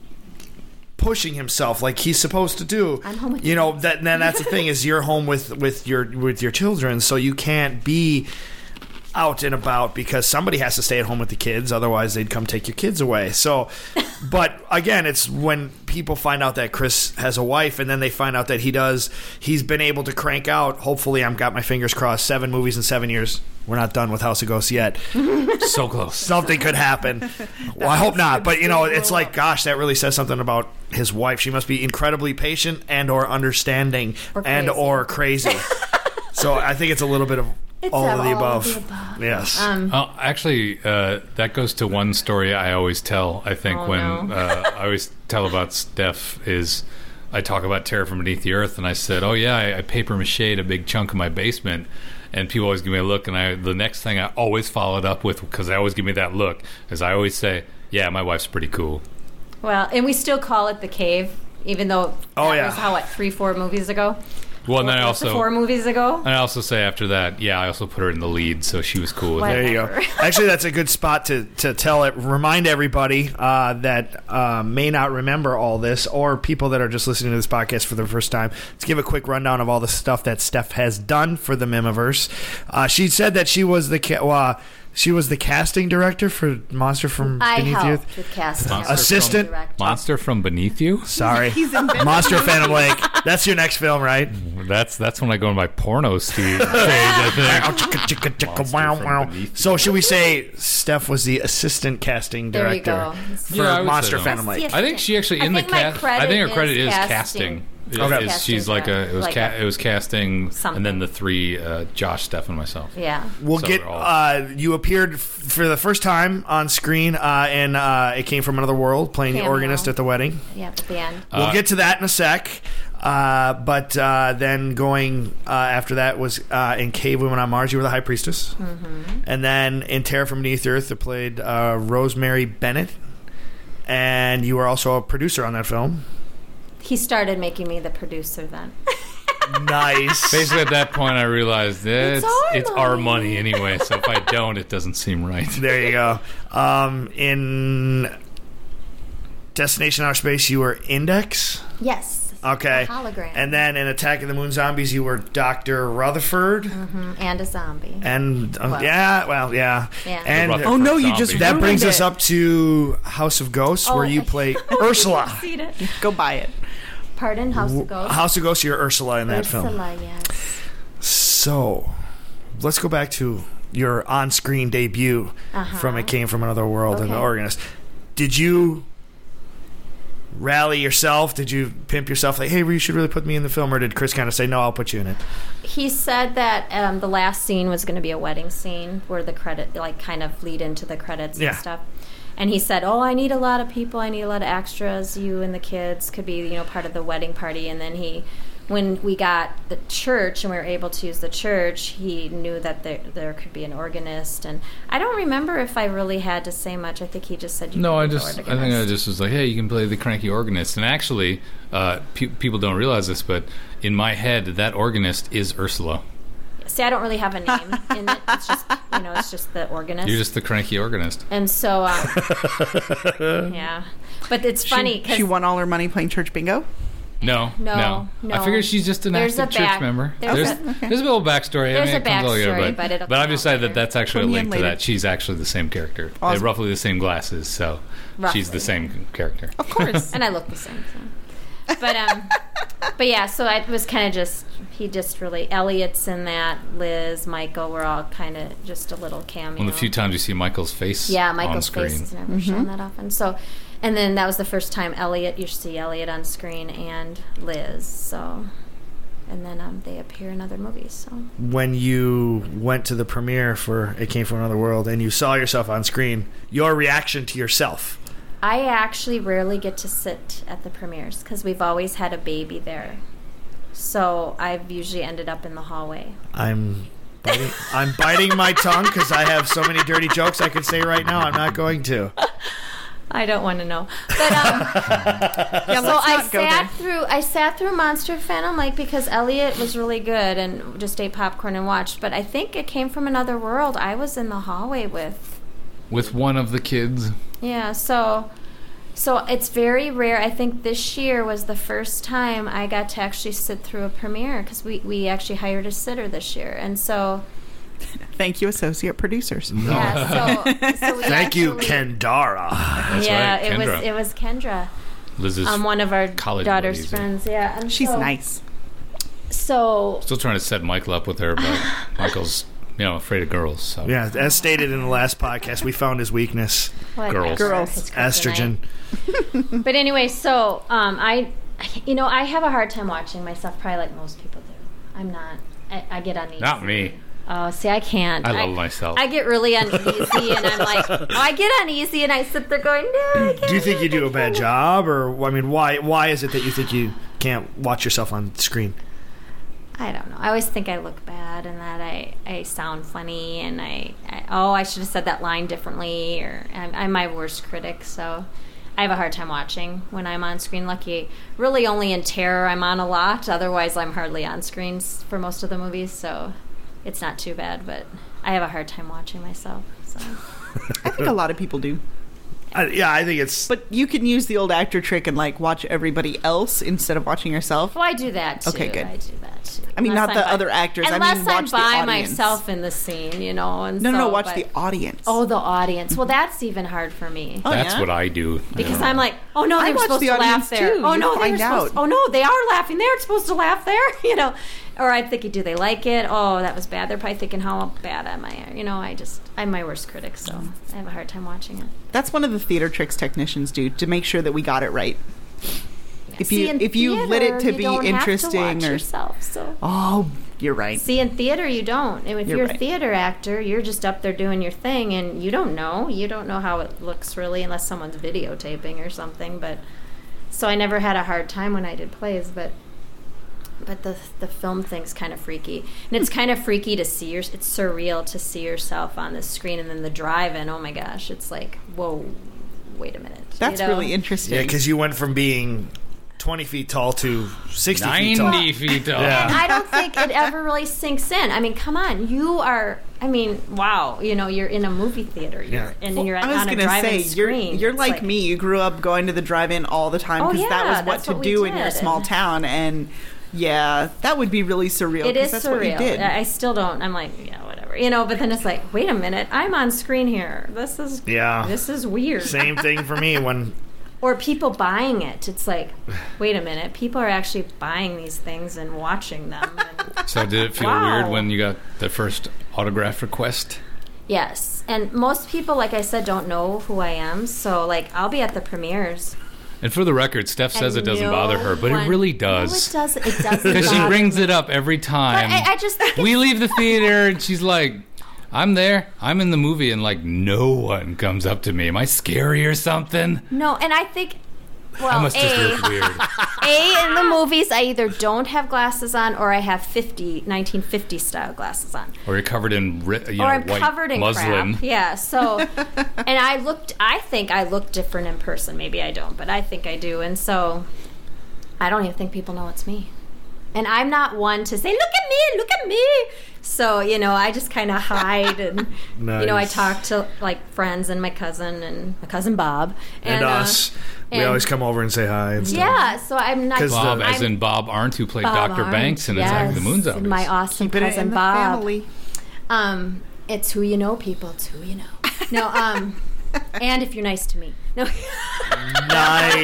B: pushing himself like he's supposed to do.
D: I'm home with
B: you know that. Then that's the thing is you're home with with your with your children, so you can't be out and about because somebody has to stay at home with the kids, otherwise they'd come take your kids away. So, but again, it's when people find out that Chris has a wife and then they find out that he does, he's been able to crank out, hopefully I'm got my fingers crossed, seven movies in seven years. We're not done with House of Ghosts yet.
C: So close.
B: Something could happen. Well, I hope not, but you know, it's like, gosh, that really says something about his wife. She must be incredibly patient and or understanding
D: Or
B: and
D: crazy.
B: or crazy. So I think it's a little bit of
D: It's
B: all
D: of
B: of the
D: all
B: above.
D: of the above.
B: Yes.
D: Um,
C: Oh, actually, uh, that goes to one story I always tell. I think
D: Oh,
C: when
D: no.
C: uh, I always tell about Steph is I talk about Terror from Beneath the Earth, and I said, "Oh yeah, I, I paper mache'd a big chunk of my basement." And people always give me a look, and I the next thing I always follow it up with, because they always give me that look, is I always say, "Yeah, my wife's pretty cool."
D: well, and we still call it The Cave, even though
B: Oh,
D: that
B: yeah.
D: was, how, what, three, four movies ago?
C: Well, and then I
D: Was it
C: also
D: Four movies ago?
C: and I also say after that, yeah, I also put her in the lead, so she was cool with
D: What?
C: it.
B: There you go.
D: Whatever.
B: Actually, that's a good spot to, to tell it. Remind everybody uh, that uh, may not remember all this, or people that are just listening to this podcast for the first time. Let's give a quick rundown of all the stuff that Steph has done for the Mimiverse. Uh, she said that she was the ca- uh, she was the casting director for Monster from
D: I
B: Beneath the
D: helped
B: Earth.
D: with casting.
C: Monster
D: I was
B: Assistant?
D: the director.
C: Monster from Beneath You?
B: Sorry,
A: He's invented
B: Monster Phantom Lake. That's your next film, right?
C: That's that's when I go to my porno Steve phase, I think. Monster from Beneath
B: So should we say Steph was the assistant casting
D: There you
B: director
D: go.
B: for
C: Yeah, I would say
B: Monster
C: so.
B: Phantom Lake?
D: Yes.
C: I think she actually
D: I
C: in the
D: think my
C: cast.
D: credit
C: I think her credit
D: is
C: is
D: casting.
C: casting.
B: Okay.
C: Is- she's
D: Casting
C: like a it was
D: like
C: ca-
D: a-
C: it was casting,
D: something.
C: and then the three uh, Josh, Steph, and myself.
D: Yeah.
B: We'll
C: So
B: get.
C: we're all-
B: Uh, you appeared f- for the first time on screen, uh, and uh, it came from another world, playing the
D: Cameo.
B: organist at the wedding.
D: Yeah, at the end.
B: We'll
C: Uh,
B: get to that in a sec. Uh, but uh, then going uh, after that was uh, in Cave Women on Mars. You were the High Priestess,
D: Mm-hmm.
B: and then in Terror from Beneath the Earth, they played uh, Rosemary Bennett, and you were also a producer on that film.
D: He started making me the producer then.
B: Nice.
C: Basically, at that point, I realized it's
D: our
C: it's our
D: money.
C: money anyway. So if I don't, it doesn't seem right.
B: There you go. Um, in Destination Outer Space, you were Index.
D: Yes.
B: Okay.
D: A hologram.
B: And then in Attack of the Moon Zombies, you were Doctor Rutherford.
D: Mhm, and a zombie.
B: And uh,
D: Well.
B: yeah, well, yeah.
D: Yeah.
B: And
C: The Rutherford
A: Oh, no, you just
C: zombie.
B: that
A: ruined
B: brings us
A: it.
B: up to House of Ghosts,
D: Oh,
B: where you
D: I-
B: play Ursula.
D: Seen it.
A: Go buy it.
D: Pardon, House of Ghosts.
B: House of Ghosts, you're Ursula in that film.
D: Ursula, yes.
B: So, let's go back to your on-screen debut
D: Uh-huh.
B: from It Came From Another World and The
D: Okay.
B: Organist. Did you rally yourself? Did you pimp yourself like, hey, you should really put me in the film? Or did Chris kind of say, no, I'll put you in it?
D: He said that um, the last scene was going to be a wedding scene where the credit, like, kind of lead into the credits
B: Yeah.
D: and stuff. And he said, oh, I need a lot of people. I need a lot of extras. You and the kids could be, you know, part of the wedding party. And then he, when we got the church and we were able to use the church, he knew that there there could be an organist. And I don't remember if I really had to say much. I think he just said, you
C: No,
D: can
C: I
D: be the
C: just I think
D: organist.
C: I just was like, hey, you can play the cranky organist. And actually, uh, pe- people don't realize this, but in my head, that organist is Ursula.
D: See, I don't really have a name in it. It's just, you know, it's just the organist.
C: You're just the cranky organist.
D: And so, um, yeah. But it's funny
A: She,
D: because
A: she won all her money playing church bingo.
C: No,
D: No,
C: no,
D: no.
C: I figured she's just an
D: There's
C: active
D: a
C: church
D: back-
C: member.
D: there's
C: There's,
D: a-
A: Okay.
C: there's a little backstory.
D: There's
C: I mean,
D: a
C: it comes all together,
D: backstory,
C: but,
D: but it'll
C: but
D: come
C: I've
D: out
C: decided that
D: later.
C: that's actually
A: Put
C: a
A: me
C: link
A: in
C: to
A: later.
C: that. She's actually the same character. They
A: Awesome.
C: have roughly the same glasses, so
D: Roughly.
C: she's the same character.
A: Of course.
D: and I look the same. So. But um, but yeah, so it was kind of just, he just really, Elliot's in that, Liz, Michael, we're all kind of just a little cameo.
C: One of the few times you see Michael's face
D: yeah,
C: on
D: Michael's
C: screen.
D: face is never shown that often. So, and then that was the first time Elliot, you see Elliot on screen and Liz, so, and then um, they appear in other movies, so.
B: When you went to the premiere for It Came From Another World and you saw yourself on screen, your reaction to yourself?
D: I actually rarely get to sit at the premieres because we've always had a baby there. So I've usually ended up in the hallway.
B: I'm biting, I'm biting my tongue because I have so many dirty jokes I could say right now. I'm not going to.
D: I don't want to know. But um,
A: Yeah,
D: so
A: let's
D: I
A: not go
D: sat
A: there.
D: through I sat through Monster Phantom like because Elliot was really good and just ate popcorn and watched. But I think It Came From Another World. I was in the hallway with.
C: With one of the kids.
D: Yeah, so so it's very rare. I think this year was the first time I got to actually sit through a premiere because we, we actually hired a sitter this year. And so,
A: Thank you, associate producers.
D: yeah, so, so we
B: Thank you,
D: actually-
B: Kendara.
C: That's
D: yeah,
C: right,
D: it was
C: Kendra.
D: it was Kendra,
C: Liz's
D: um, one of our
C: college
D: daughter's
C: buddies,
D: friends. Yeah, and
A: She's
D: so,
A: nice.
D: So
C: Still trying to set Michael up with her, but Michael's, you know, afraid of girls. So.
B: Yeah, as stated in the last podcast, we found his weakness.
D: whatever,
C: Girls.
A: Girls.
D: it's kryptonite.
B: Estrogen.
D: But anyway, so um, I, you know, I have a hard time watching myself, probably like most people do. I'm not. I, I get uneasy.
C: Not me.
D: Oh, see, I can't.
C: I love myself.
D: I get really uneasy, and I'm like, oh, I get uneasy, and I sit there going, no, I can't.
B: Do you think you do a
D: I
B: bad
D: can't."
B: job, or I mean, why? Why is it that you think you can't watch yourself on screen?
D: I don't know. I always think I look bad, and that I, I sound funny, and I, I oh, I should have said that line differently, or I'm, I'm my worst critic, so I have a hard time watching when I'm on screen. Lucky, really only in Terror I'm on a lot. Otherwise, I'm hardly on screens for most of the movies, so it's not too bad. But I have a hard time watching myself. So
A: I think a lot of people do.
B: I, yeah, I think it's.
A: But you can use the old actor trick and like watch everybody else instead of watching yourself.
D: well, I do that too.
A: Okay, good.
D: I do that too.
A: I mean,
D: Unless
A: not the
D: I'm by-
A: other actors. I mean,
D: Unless
A: watch
D: I'm
A: the
D: by
A: audience.
D: myself in the scene, you know. And
A: No, no,
D: so,
A: no. Watch
D: but-
A: the audience.
D: Oh, the audience. Well, that's even hard for me.
A: Oh,
C: That's
A: yeah?
C: what I do.
D: Because I'm like, oh no,
A: I
D: they were
A: watch
D: supposed
A: the
D: to laugh
A: audience,
D: there.
A: too.
D: Oh
A: You
D: no, they were
A: find
D: supposed.
A: out.
D: Oh no, they are laughing. They're supposed to laugh there, you know. Or I'm thinking, do they like it? Oh, that was bad. They're probably thinking, how bad am I? You know, I just, I'm my worst critic, so I have a hard time watching it.
A: That's one of the theater tricks technicians do to make sure that we got it right. If
D: See,
A: you
D: in
A: if you lit it
D: theater,
A: to
D: you
A: be
D: don't
A: interesting
D: have to watch
A: or
D: yourself, so.
A: oh, you're right.
D: See, in theater, you don't. And if
A: You're
D: you're,
A: right.
D: a theater actor, you're just up there doing your thing, and you don't know. You don't know how it looks really, unless someone's videotaping or something. But so I never had a hard time when I did plays, but but the the film thing's kind of freaky, and it's kind of freaky to see your. It's surreal to see yourself on the screen, and then the drive-in. Oh my gosh, it's like whoa, wait a minute.
A: That's
D: you know?
A: really interesting.
B: Yeah, because you went from being twenty feet tall to sixty feet tall.
C: ninety feet tall.
B: Yeah.
D: And I don't think it ever really sinks in. I mean, come on, you are. I mean, wow, you know, you're in a movie theater, you're,
B: Yeah.
D: and
A: Well,
D: you're
A: I was
D: on a
A: gonna
D: drive-in
A: say you're
D: screen.
A: you're
D: It's
A: like, me. You grew up going to the drive-in all the time
D: Oh,
A: because that
D: yeah,
A: was what
D: that's
A: to
D: what we
A: do in your
D: did.
A: small town, and yeah, that would be really surreal.
D: It
A: 'cause
D: is
A: that's
D: surreal.
A: what you did.
D: I I still don't. I'm like, yeah, whatever, you know. But then it's like, wait a minute, I'm on screen here. This is
B: Yeah.
D: this is weird.
B: Same thing for me when.
D: Or people buying it. It's like, wait a minute, people are actually buying these things and watching them. And
C: So did it feel
D: Wow.
C: weird when you got the first autograph request?
D: yes, and most people, like I said, don't know who I am. So like, I'll be at the premieres.
C: And for the record, Steph says
D: and
C: it doesn't
D: no
C: bother her, but
D: one-
C: it really
D: No,
C: does.
D: it doesn't. It doesn't.
C: Because she
D: bother
C: brings
D: me.
C: it up every
D: But
C: time.
D: I, I just think
C: we leave the theater and she's like, I'm there. I'm in the movie, and like no one comes up to me. Am I scary or something?
D: no, and I think. Well,
C: I must just
D: A,
C: look weird.
D: A, in the movies, I either don't have glasses on or I have fifty, nineteen fifty style glasses on.
C: Or you're covered in ri- you know,
D: or I'm
C: white
D: covered in
C: muslin.
D: crap. Yeah, so, and I looked, I think I look different in person. Maybe I don't, but I think I do. And so, I don't even think people know it's me. And I'm not one to say, look at me, look at me. So, you know, I just kind of hide and, you know, I
B: Nice.
D: talk to like friends and my cousin and my cousin Bob.
B: And,
D: uh,
B: us. we
D: and-
B: always come over and say hi and stuff.
D: Yeah, so I'm not.
B: 'Cause
C: Bob,
B: the-
C: as
D: I'm-
C: in Bob Arndt, who played
D: Bob
C: Doctor
D: Arndt,
C: Banks in
D: yes,
C: Attack of the Moon Zombies.
D: My awesome
A: Keep it
D: cousin
A: in the
D: Bob.
A: family.
D: Um, it's who you know, people. It's who you know. No, um, and if you're nice to me. No.
B: Nice.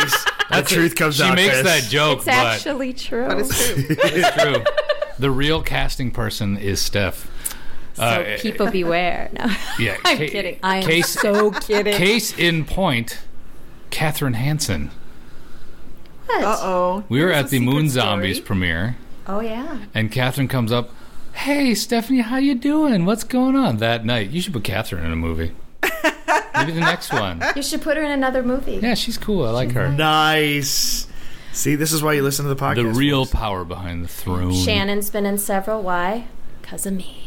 B: The truth comes
C: she
B: out.
C: makes
B: Chris.
C: that joke,
D: It's
C: but
D: actually true.
A: But it's true.
C: it's true. The real casting person is Steph.
D: So
C: Uh,
D: people beware. No,
C: Yeah,
D: I'm
C: ca-
D: kidding. I am
C: case-
D: so kidding.
C: Case in point, Katherine Hansen.
D: What?
A: Uh oh.
C: We were at the Moon Zombies premiere,
D: Oh yeah.
C: and Katherine comes up, "Hey, Stephanie, how you doing? What's going on?" That night, you should put Katherine in a movie. Maybe the next one.
D: You should put her in another movie.
C: Yeah, she's cool. I like her.
B: Nice. See, this is why you listen to the podcast.
C: The real
B: folks.
C: power behind the throne.
D: Shannon's been in several. Why? Because of me.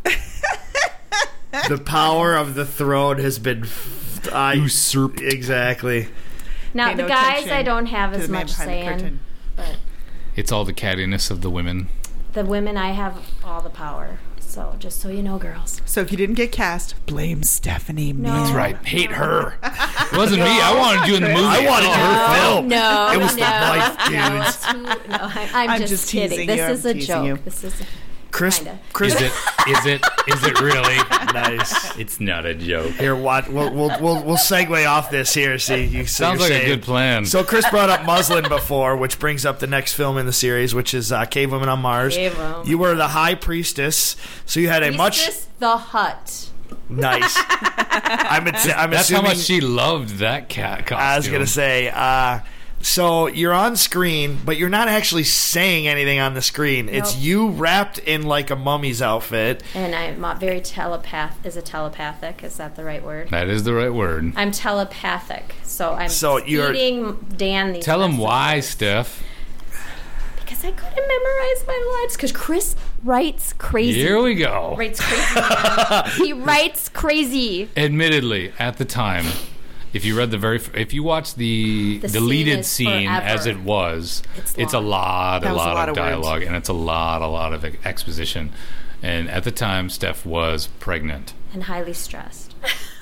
B: The power of the throne has been I,
C: Usurped.
B: Exactly.
D: Now
A: Pay
D: the
A: no
D: guys,
A: attention
D: I don't have
A: to
D: as
A: the man
D: much
A: behind the
D: say in,
A: curtain.
D: but
C: It's all the cattiness of the women.
D: the women, I have all the power. So just so you know, girls.
A: So if you didn't get cast, blame Stephanie.
D: No.
A: man.
C: That's right. Hate her. It wasn't me. I wanted you in the movie.
B: I wanted her film.
D: No,
B: It was the
D: no,
B: life,
D: no,
B: dudes.
D: it's too- no, I, I'm,
A: I'm
D: just,
A: just
D: kidding.
A: teasing
D: This
A: you,
D: is
A: I'm
D: a
A: teasing
D: joke.
A: you.
D: This is
B: Chris,
D: Kinda.
B: Chris,
C: Is it? Is it? Is it really?
B: nice.
C: It's not a joke.
B: Here, what? We'll we'll we'll, we'll segue off this here. See, you so
C: Sounds
B: you're
C: like a
B: saying-
C: good plan.
B: So Chris brought up Muslin before, which brings up the next film in the series, which is uh, Cave Woman on Mars.
D: Cave Woman.
B: You were the High Priestess, so you had a much
D: Priestess the Hut.
B: nice. I'm, I'm
C: That's
B: assuming.
C: how much she loved that cat costume.
B: I was gonna say. Uh, so you're on screen, but you're not actually saying anything on the screen. It's
D: Nope.
B: you wrapped in like a mummy's outfit.
D: And I'm not very telepath. Is it telepathic? Is that the right word?
C: That is the right word.
D: I'm telepathic, so I'm
B: So you're-
D: feeding Dan these.
C: Tell him
D: messages.
C: why, Steph.
D: Because I couldn't memorize my lines. Because Chris writes crazy.
C: Here we go.
D: Writes crazy. He writes crazy.
C: Admittedly, at the time, if you read the very, f- if you watch the,
D: The scene
C: deleted
D: is
C: scene
D: forever.
C: as it was,
D: It's
C: it's, a
D: long.
C: lot,
A: That
C: a
A: was a
C: lot,
A: lot
C: of
A: of words.
C: dialogue, and it's a lot, a lot of ex- exposition. And at the time, Steph was pregnant.
D: And highly stressed.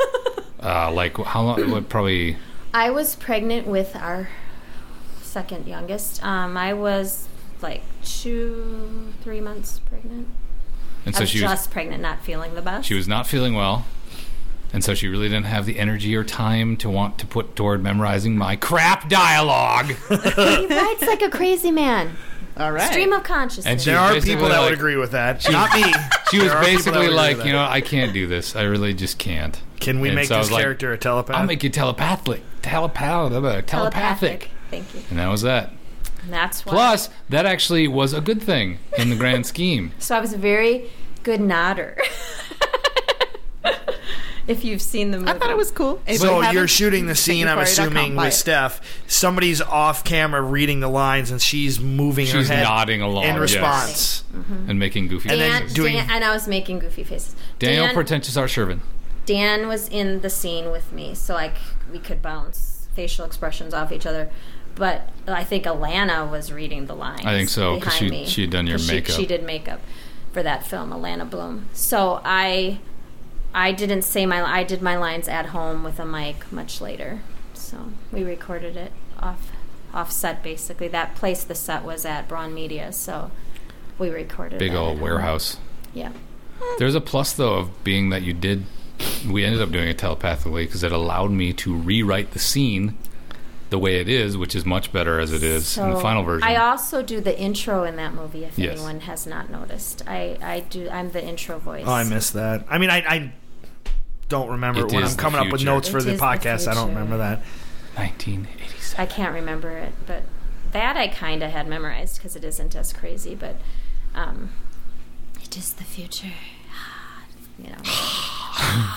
C: Uh, like how long? What probably?
D: I was pregnant with our second youngest. Um, I was like two, three months pregnant.
C: And
D: I
C: so
D: was
C: she was,
D: just pregnant, not feeling the best.
C: she was not feeling well. And so she really didn't have the energy or time to want to put toward memorizing my crap dialogue.
D: He writes like a crazy man.
A: All right.
D: Stream of consciousness.
C: And she-
B: There are
C: basically
B: people that
C: like-
B: would agree with that. Not me.
C: She was
B: There are people that
C: basically
B: would agree
C: like,
B: with
C: you
B: that.
C: know, I can't do this. I really just can't.
B: Can we
C: And
B: make
C: so I
B: this
C: was like,
B: character a telepath?
C: I'll make you telepathic. Telepath, telepathic.
D: telepathic. Thank you.
C: And that was that.
D: And that's why.
C: Plus, that actually was a good thing in the grand scheme.
D: So I was a very good nodder. If you've seen the movie.
A: I thought it was cool. If
B: So
A: you haven't,
B: you're shooting the
A: check
B: scene, I'm
A: euphoria dot com,
B: assuming,
A: buy
B: with
A: it.
B: Steph. Somebody's off camera reading the lines, and she's moving
C: She's
B: her head
C: nodding along
B: in
C: yes,
B: response.
C: and making goofy
B: And
C: faces.
B: then
D: Dan,
B: doing-
D: Dan, and I was making goofy faces.
C: Daniel
D: Dan,
C: Pretentious Art Shervin.
D: Dan was in the scene with me, so like we could bounce facial expressions off each other. But I think Alana was reading the lines.
C: I think so, 'cause
D: behind
C: she-
D: me.
C: she had done your
D: 'Cause she,
C: makeup.
D: She did makeup for that film, Alana Bloom. So I, I didn't say my. I did my lines at home with a mic much later. So we recorded it off, off set basically. That place the set was at Braun Media, so we recorded.
C: Big
D: that
C: old
D: at home.
C: warehouse.
D: Yeah.
C: There's a plus, though, of being that you did. We ended up doing it telepathically because it allowed me to rewrite the scene the way it is, which is much better as it is in the
D: So,
C: final version.
D: I also do the intro in that movie. If
C: Yes.
D: anyone has not noticed, I, I do. I'm the intro voice.
B: Oh, I missed that. I mean, I, I don't remember
C: It
B: when
C: is
B: I'm
C: the
B: coming up with
C: future.
B: notes for
D: It
B: the
D: is the
B: podcast. I don't
D: future.
B: remember that.
C: nineteen eighty-seven.
D: I can't remember it, but that I kind of had memorized because it isn't as crazy. But um, it is the future. You know.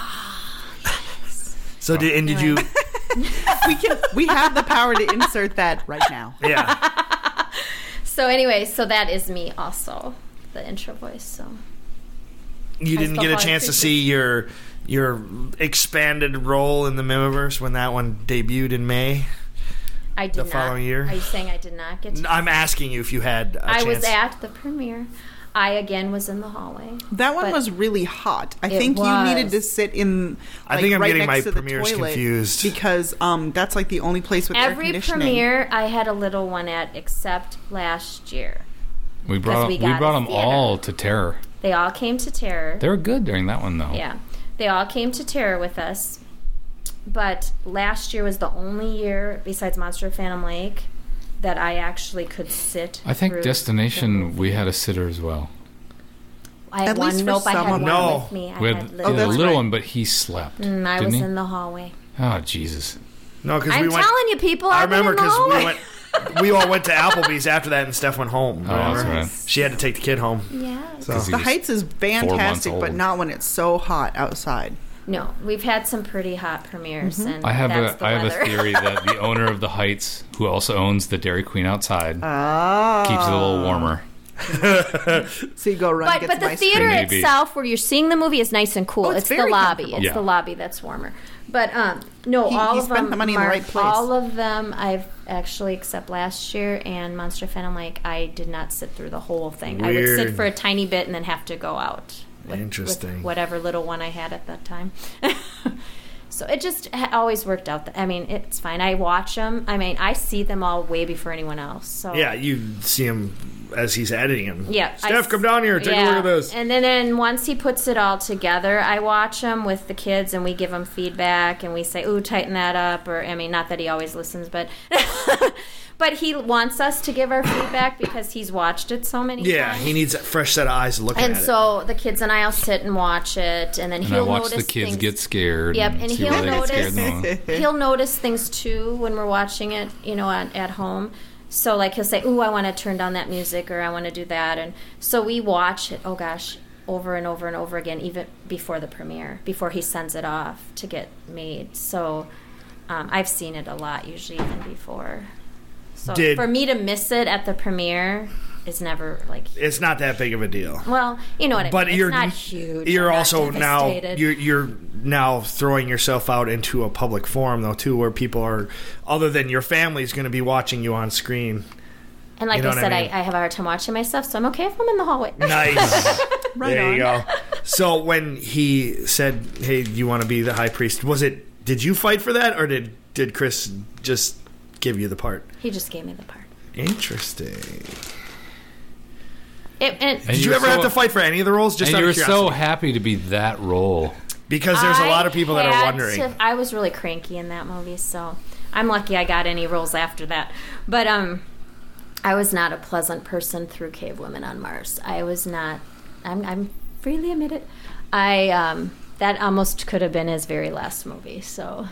B: So did and did you?
A: We can. We have the power to insert that right now.
B: Yeah.
D: So anyway, so that is me also, the intro voice. So
B: You
D: I
B: didn't
D: still
B: get a
D: call it
B: chance to
D: creepy.
B: see your your expanded role in the Mimiverse when that one debuted in May.
D: I did
B: The
D: not.
B: following year?
D: Are you saying I did not get to?
B: I'm asking you if you had a
D: I
B: chance.
D: was at the premiere. I again was in the hallway.
A: That one
D: But-
A: was really hot. I
D: It
A: think you
D: was.
A: needed to sit in.
B: I
A: like,
B: think I'm
A: right
B: getting
A: next
B: my
A: to the
B: premieres
A: toilet
B: confused.
A: because um, that's like the only place with air
D: Every
A: conditioning.
D: premiere I had a little one at, except last year.
C: We brought
D: we
C: we,
D: got
C: brought
D: a
C: them
D: theater.
C: all to Terror.
D: They all came to Terror.
C: They were good during that one, though.
D: Yeah, they all came to Terror with us. but last year was the only year, besides Monster of Phantom Lake, that I actually could sit.
C: I think
D: through
C: Destination, we had a sitter as well.
D: I had
A: At
D: one.
A: least for
D: Nope, I had
A: someone.
D: one
B: No.
D: with me. I
C: We had,
D: had
C: he
D: little
C: had a
A: that's
C: little
A: right.
C: one, but he slept.
D: Mm, I
C: didn't
D: was
C: he?
D: in the hallway.
C: Oh, Jesus.
B: No, because
D: I'm
B: we went.
D: telling you, people.
B: I
D: I've been
B: remember
D: in the
B: because we
D: hallway.
B: went. We all went to Applebee's after that, and Steph went home.
C: Oh, that's
B: remember?
C: right.
B: She had to take the kid home.
D: Yeah.
B: So.
C: Because he
A: The
C: was
A: Heights is
C: months
A: fantastic, but
C: old.
A: not when it's so hot outside.
D: No, we've had some pretty hot premieres, and
C: I have
D: that's
C: a
D: the
C: I have
D: weather.
C: a theory that the owner of the Heights, who also owns the Dairy Queen outside,
A: Ah.
C: keeps it a little warmer.
A: So you go run
D: But
A: get
D: but
A: some
D: the
A: ice
D: theater
A: cream.
C: Maybe.
D: itself, where you're seeing the movie, is nice and cool.
A: Oh,
D: it's
A: it's
D: the
A: very
D: lobby.
A: comfortable.
D: It's
C: Yeah.
D: the lobby that's warmer. But um, no,
A: He-
D: all
A: he
D: of
A: spent
D: them.
A: the money in the
D: Mark,
A: right place.
D: All of them, I've actually, except last year and Monster Phantom Lake, I did not sit through the whole thing. I would sit
B: Weird.
D: for a tiny bit and then have to go out. With,
B: Interesting.
D: With whatever little one I had at that time. So it just ha- always worked out. Th- I mean, it's fine. I watch them. I mean, I see them all way before anyone else. So
B: Yeah, you see him as he's editing him.
D: yeah, I
B: Steph,
D: s-
B: come down here. Take a
D: yeah.
B: look at this.
D: And then, then once he puts it all together, I watch him with the kids, and we give him feedback, and we say, "Ooh, tighten that up." Or I mean, not that he always listens, but but he wants us to give our feedback because he's watched it so many
B: Yeah,
D: times.
B: he needs a fresh set of eyes looking
D: And
B: at
D: so the kids and I'll sit and watch it, and then
C: And
D: he'll
C: I watch
D: notice
C: the kids
D: things.
C: get scared.
D: Yep,
C: and
D: and
C: see
D: he'll
C: where they get scared
D: notice-
C: the most.
D: He'll notice things too when we're watching it, you know, at, at home. So like he'll say, "Ooh, I want to turn down that music," or "I want to do that," and so we watch it. Oh gosh, over and over and over again, even before the premiere, before he sends it off to get made. So um, I've seen it a lot, usually even before. So
B: Did-
D: for me to miss it at the premiere is never like.
B: it. It's not that big of a deal.
D: Well, you know what I
B: But
D: mean.
B: you're
D: It's not huge.
B: You're
D: I'm not
B: also now
D: devastated.
B: you're you're now throwing yourself out into a public forum though too, where people are other than your family is going to be watching you on screen.
D: And like
B: You know
D: I
B: what I
D: said, I,
B: mean?
D: I have a hard time watching myself, so I'm okay if I'm in the hallway.
B: Nice.
A: Right
B: there you
A: on.
B: go. So when he said, "Hey, you want to be the high priest?" Was it? Did you fight for that, or did did Chris just give you the part?
D: He just gave me the part.
B: Interesting.
D: It, and
C: And
B: Did you
C: you're
B: ever
C: so-
B: have to fight for any of the roles? Just
C: And
B: out
C: you were
B: of
C: so
B: curiosity?
C: happy to be that role.
B: Because there's a lot of people that
D: I
B: are
D: had
B: wondering.
D: to- I was really cranky in that movie, so I'm lucky I got any roles after that. But um, I was not a pleasant person through Cave Women on Mars. I was not. I'm, I'm freely admit it. I um, that almost could have been his very last movie. So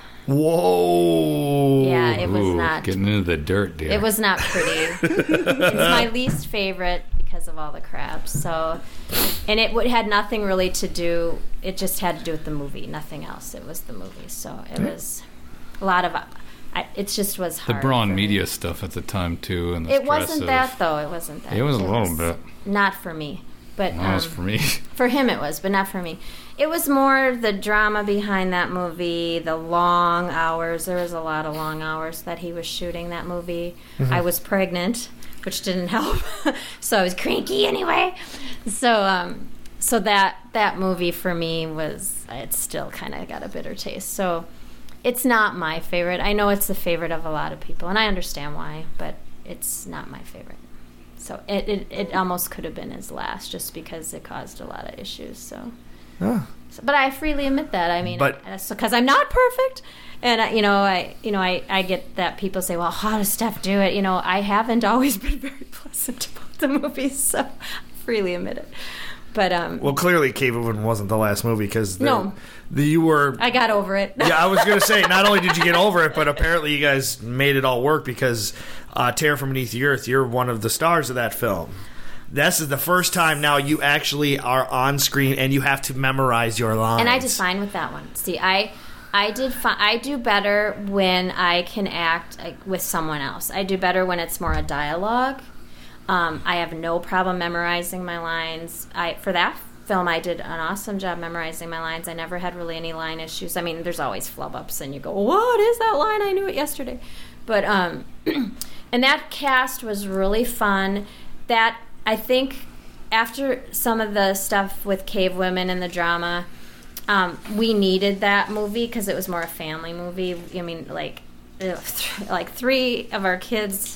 B: Whoa.
D: yeah, it was
C: Ooh,
D: not.
C: getting into the dirt, dear.
D: It was not pretty. It's my least favorite because of all the crabs. So, and it would, had nothing really to do. It just had to do with the movie, nothing else. It was the movie. So it was a lot of. I, it just was
C: the
D: hard.
C: Braun
D: for me.
C: Media stuff at the time too, and the
D: It
C: stress
D: wasn't
C: of-
D: that though. It wasn't that.
C: It was a little bit.
D: Not for me, but
C: That was
D: um,
C: for me.
D: for him it was, but not for me. It was more the drama behind that movie, the long hours. There was a lot of long hours that he was shooting that movie. I was pregnant, which didn't help. So I was cranky anyway. So um so that that movie for me was, it still kind of got a bitter taste. So it's not my favorite. I know it's the favorite of a lot of people, and I understand why, but it's not my favorite. So it, it, it almost could have been his last, just because it caused a lot of issues. So,
B: Oh.
D: so but I freely admit that. I mean,
B: But-
D: because I'm not perfect, and I, you know, I you know I, I get that people say, well, how does Steph do it? You know, I haven't always been very pleasant about the movies, so I freely admit it. But um,
B: Well, clearly, Cave Woman wasn't the last movie because
D: No.
B: the you were.
D: I got over it.
B: Yeah, I was gonna say. Not only did you get over it, but apparently you guys made it all work because uh, Terror from Beneath the Earth. You're one of the stars of that film. This is the first time now you actually are on screen and you have to memorize your lines.
D: And I did fine with that one. See, I I did fi- I do better when I can act like, with someone else. I do better when it's more a dialogue. Um, I have no problem memorizing my lines. I for that film, I did an awesome job memorizing my lines. I never had really any line issues. I mean, there's always flub ups, and you go, "What is that line? I knew it yesterday." But um, and that cast was really fun. That I think after some of the stuff with Cave Women and the drama, um, we needed that movie because it was more a family movie. I mean, like, ugh, th- like three of our kids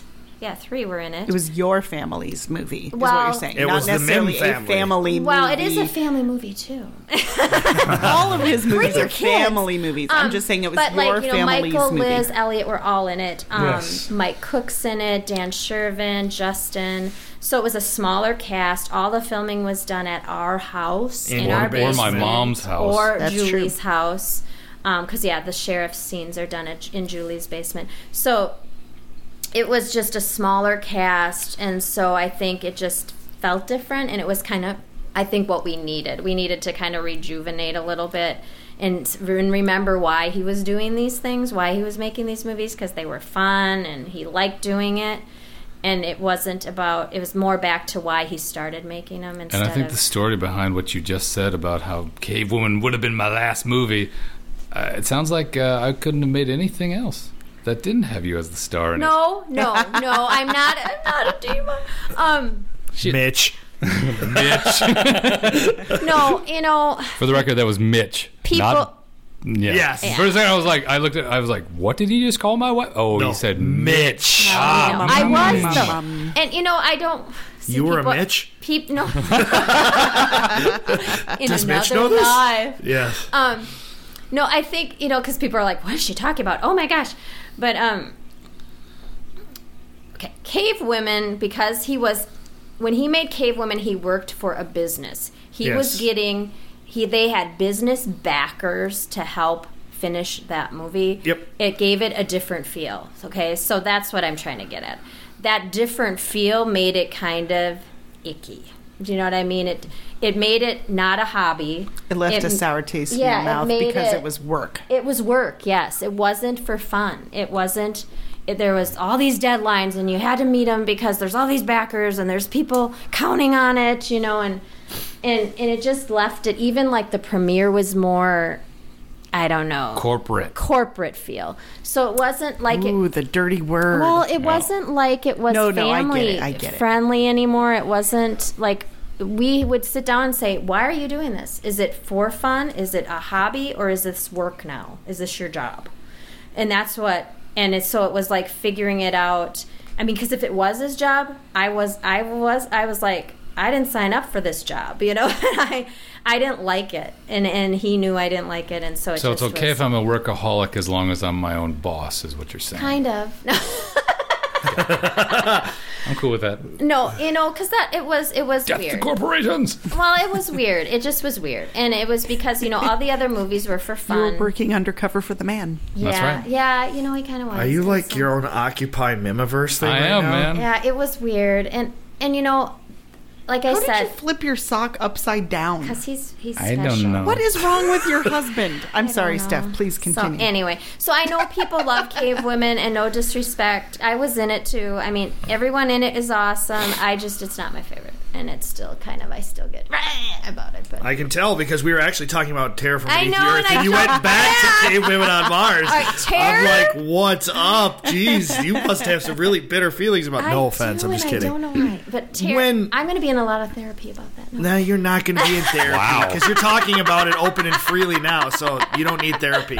D: Yeah, three were in it.
A: It was your family's movie, is
D: Well-
A: what you're saying.
B: It
A: Not
B: was the Mim
A: necessarily a
B: family.
A: family movie.
D: well, it is a family movie too.
A: All of his movies
D: your
A: are
D: kids.
A: family movies. I'm
D: Um,
A: just saying it was
D: but
A: your
D: like, you know,
A: family's
D: Michael,
A: movie.
D: Liz, Elliot were all in it. Um,
B: Yes.
D: Mike Cook's in it, Dan Shervin, Justin. So it was a smaller cast. All the filming was done at our house
B: In
D: in
B: your
D: our
C: Or
D: basement,
C: my mom's house.
D: or
A: That's
D: Julie's
A: true.
D: house. Because yeah, the sheriff's scenes are done at, in Julie's basement. So it was just a smaller cast, and so I think it just felt different, and it was kind of, I think, what we needed. We needed to kind of rejuvenate a little bit and remember why he was doing these things, why he was making these movies, because they were fun, and he liked doing it. And it wasn't about, it was more back to why he started making them instead
C: And I think
D: of...
C: the story behind what you just said about how Cave Woman would have been my last movie, uh, it sounds like uh, I couldn't have made anything else that didn't have you as the star in
D: No, no, no, I'm not, I'm not a diva. Um,
C: Shit.
B: Mitch.
C: it. Mitch.
D: no, you know,
C: For the record, that was Mitch.
D: people...
C: Not, yeah.
B: Yes.
C: For a second, I was like, I looked at, I was like, what did he just call my wife? Oh,
B: No,
C: he said
B: Mitch.
C: Ah,
D: I was
A: Mm.
D: though, and you know I don't. See,
B: You were
D: people,
B: a Mitch?
D: Peep, no. In
B: Does Mitch
D: another
B: know this?
D: life.
B: Yes.
D: Um, no, I think you know because people are like, "What is she talking about?" Oh my gosh, but um, okay, Cave Women, because he was when he made Cave Women, he worked for a business. He
B: Yes.
D: was getting he they had business backers to help finish that movie.
B: Yep.
D: It gave it a different feel. Okay, so that's what I'm trying to get at. That different feel made it kind of icky. Do you know what I mean? It it made it not a hobby.
A: It left
D: It-
A: a sour taste
D: yeah,
A: in
D: it
A: your mouth
D: made
A: because
D: it-
A: it was work.
D: It was work, yes. It wasn't for fun. It wasn't. It, there was all these deadlines, and you had to meet them because there's all these backers, and there's people counting on it, you know, and and and it just left it. Even like the premiere was more, I don't know,
C: corporate.
D: corporate feel. So it wasn't like
A: Ooh,
D: it.
A: the dirty word.
D: Well, it wasn't like it was
A: No, no, I get
D: family
A: it, I get it.
D: friendly anymore. It wasn't like we would sit down and say, "Why are you doing this? Is it for fun? Is it a hobby, or is this work now? Is this your job?" And that's what. And it's, so it was like figuring it out. I mean, because if it was his job, I was, I was, I was like, I didn't sign up for this job, you know. I, I didn't like it, and and he knew I didn't like it, and so it
C: So
D: just
C: it's okay
D: was
C: if I'm a workaholic as long as I'm my own boss, is what you're saying.
D: kind of.
C: I'm cool with that.
D: No, you know, because that it was it was
C: Death to
D: weird.
C: corporations.
D: Well, it was weird. It just was weird, and it was because you know all the other movies were for
A: You
D: fun.
A: were working undercover for the man.
D: yeah,
C: That's right.
D: yeah. You know, he kind of was.
B: Are you like
D: so-
B: your own Occupy Mimiverse thing
C: I
B: right
C: am,
B: now?
C: man.
D: Yeah, it was weird, and and you know, like I
A: How did
D: said,
A: you flip your sock upside down?
D: because he's he's
C: I
D: special.
C: don't know.
A: What is wrong with your husband? I'm
D: I
A: sorry,
D: don't know.
A: Steph. Please continue.
D: So anyway, so I know people love Cave Women, and no disrespect, I was in it too. I mean, everyone in it is awesome. I just it's not my favorite, and it's still kind of I still get about it. But
B: I can tell because we were actually talking about Terror from
D: I
B: Beneath
D: know,
B: the Earth,
D: and
B: and,
D: I
B: you
D: thought-
B: went back
D: Yeah.
B: to Cave Women on Mars.
D: All right, Terror?
B: I'm like, what's up? Jeez, you must have some really bitter feelings about.
D: I
B: No offense,
D: do,
B: I'm just
D: and
B: kidding.
D: I don't know why, but Ter-
B: When-
D: I'm going to be in a lot of therapy about that. No.
B: No, you're not going to be in therapy
C: Wow.
B: because you're talking about it open and freely now, so you don't need therapy.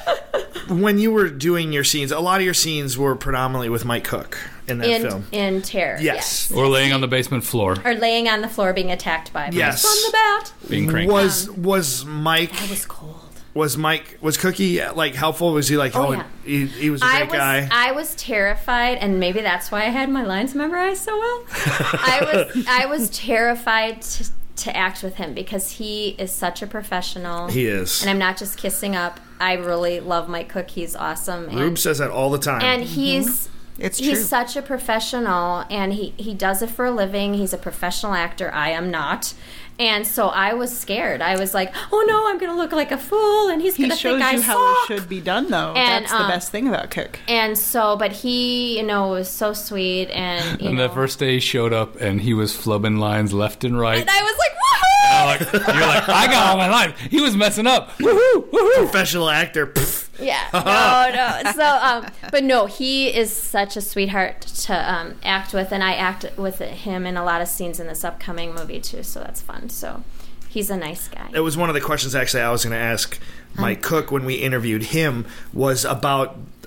B: When you were doing your scenes, a lot of your scenes were predominantly with Mike Cook in that
D: in
B: film.
D: in terror.
B: Yes.
C: Or laying on the basement floor,
D: Or laying on the floor being attacked by
B: Yes.
D: from the bat.
C: being cranky.
B: Was was Mike
D: I was cold.
B: was Mike was Cookie like helpful? Was he like
D: Oh,
B: oh,
D: yeah.
B: he, he was a
D: I
B: great
D: was
B: guy?
D: I was terrified, and maybe that's why I had my lines memorized so well. I was I was terrified to, to act with him because he is such a professional.
B: He is.
D: and I'm not just kissing up. I really love Mike Cook. He's awesome. And,
B: Rube says that all the time.
D: and he's
A: It's
D: he's
A: true.
D: such a professional, and he he does it for a living. He's a professional actor. I am not. And so I was scared. I was like, "Oh no, I'm going to look like a fool, and he's
A: He
D: going to
A: shows
D: think I
A: you how
D: suck."
A: it should be done, though.
D: And,
A: That's the
D: um,
A: best thing about Cook.
D: And so, but he, you know, was so sweet, and you
C: And
D: know,
C: that first day he showed up and he was flubbing lines left and right.
D: and I was like, "Woohoo!"
C: I'm like, you're like, I got all my lines. He was messing up. Woohoo! Woohoo!
B: Professional actor. Pff.
D: Yeah, no, no. So, um, but no, he is such a sweetheart to um, act with, and I act with him in a lot of scenes in this upcoming movie too. So that's fun. So he's a nice guy.
B: It was one of the questions actually I was going to ask Mike Cook when we interviewed him was about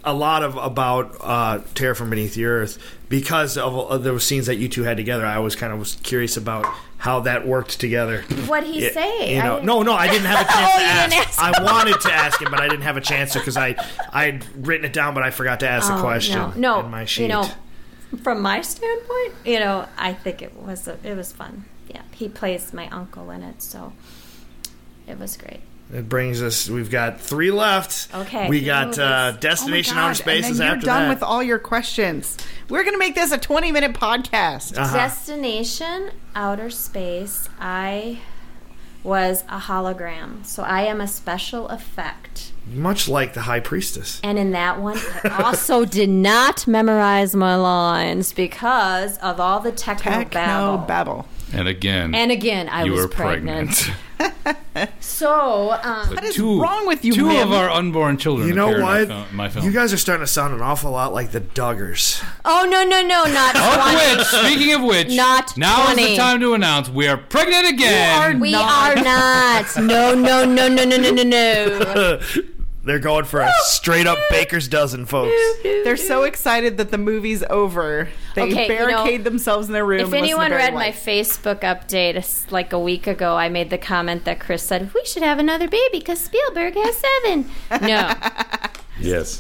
B: a lot of about uh, Terror from Beneath the Earth because of, of those scenes that you two had together. I was kind of was curious about how that worked together.
D: What'd he
B: It-
D: say?
B: You know,
D: I-
B: no, no, I didn't have a chance
D: Oh,
B: to
D: you
B: ask.
D: didn't ask.
B: I wanted to ask him, but I didn't have a chance to because I I'd written it down, but I forgot to ask the
D: Oh,
B: question
D: no, no,
B: in my sheet.
D: you know, from my standpoint, you know, I think it was a, it was fun. Yeah, he plays my uncle in it, so it was great.
B: It brings us. We've got three left.
D: Okay.
B: We got uh,
D: Movies.
B: Destination
A: Oh my
B: Outer
A: God,
B: Space
A: and
B: is
A: then you're
B: after
A: done
B: that.
A: with all your questions. We're gonna make this a twenty minute podcast.
B: Uh-huh.
D: Destination Outer Space. I was a hologram, so I am a special effect.
B: Much like the High Priestess.
D: And in that one, I also did not memorize my lines because of all the techno,
A: Techno
D: babble.
A: babble.
C: And again,
D: And again, I
C: you
D: was
C: were pregnant.
D: So, um,
A: What is
C: two,
A: wrong with you,
C: Two
A: Mim?
C: of our unborn children.
B: You know
C: appear in my
B: what?
C: fil- my film.
B: You guys are starting to sound an awful lot like the Duggars.
D: oh no, no, no, not
C: Of
D: twenty.
C: which, speaking of which,
D: Not
C: now is
D: twenty.
C: the time to announce we are pregnant again.
D: We
A: Not.
D: are not. No, no, no, no, no, no, no, no.
B: They're going for a straight up baker's dozen, folks.
A: They're so excited that the movie's over. They
D: Okay, you know,
A: barricade themselves in their room.
D: If
A: and listen to
D: anyone
A: Barry
D: read my
A: White.
D: Facebook update it's like a week ago, I made the comment that Chris said we should have another baby because Spielberg has seven. No,
C: Yes.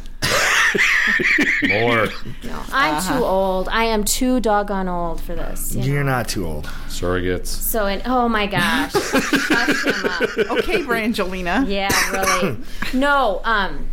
C: More
D: no, I'm
A: Uh-huh.
D: too old. I am too doggone old for this. you know.
B: You're not too old.
C: surrogates.
D: So, it, oh my gosh, hush him up.
A: Okay, Brangelina.
D: Yeah, really. No, um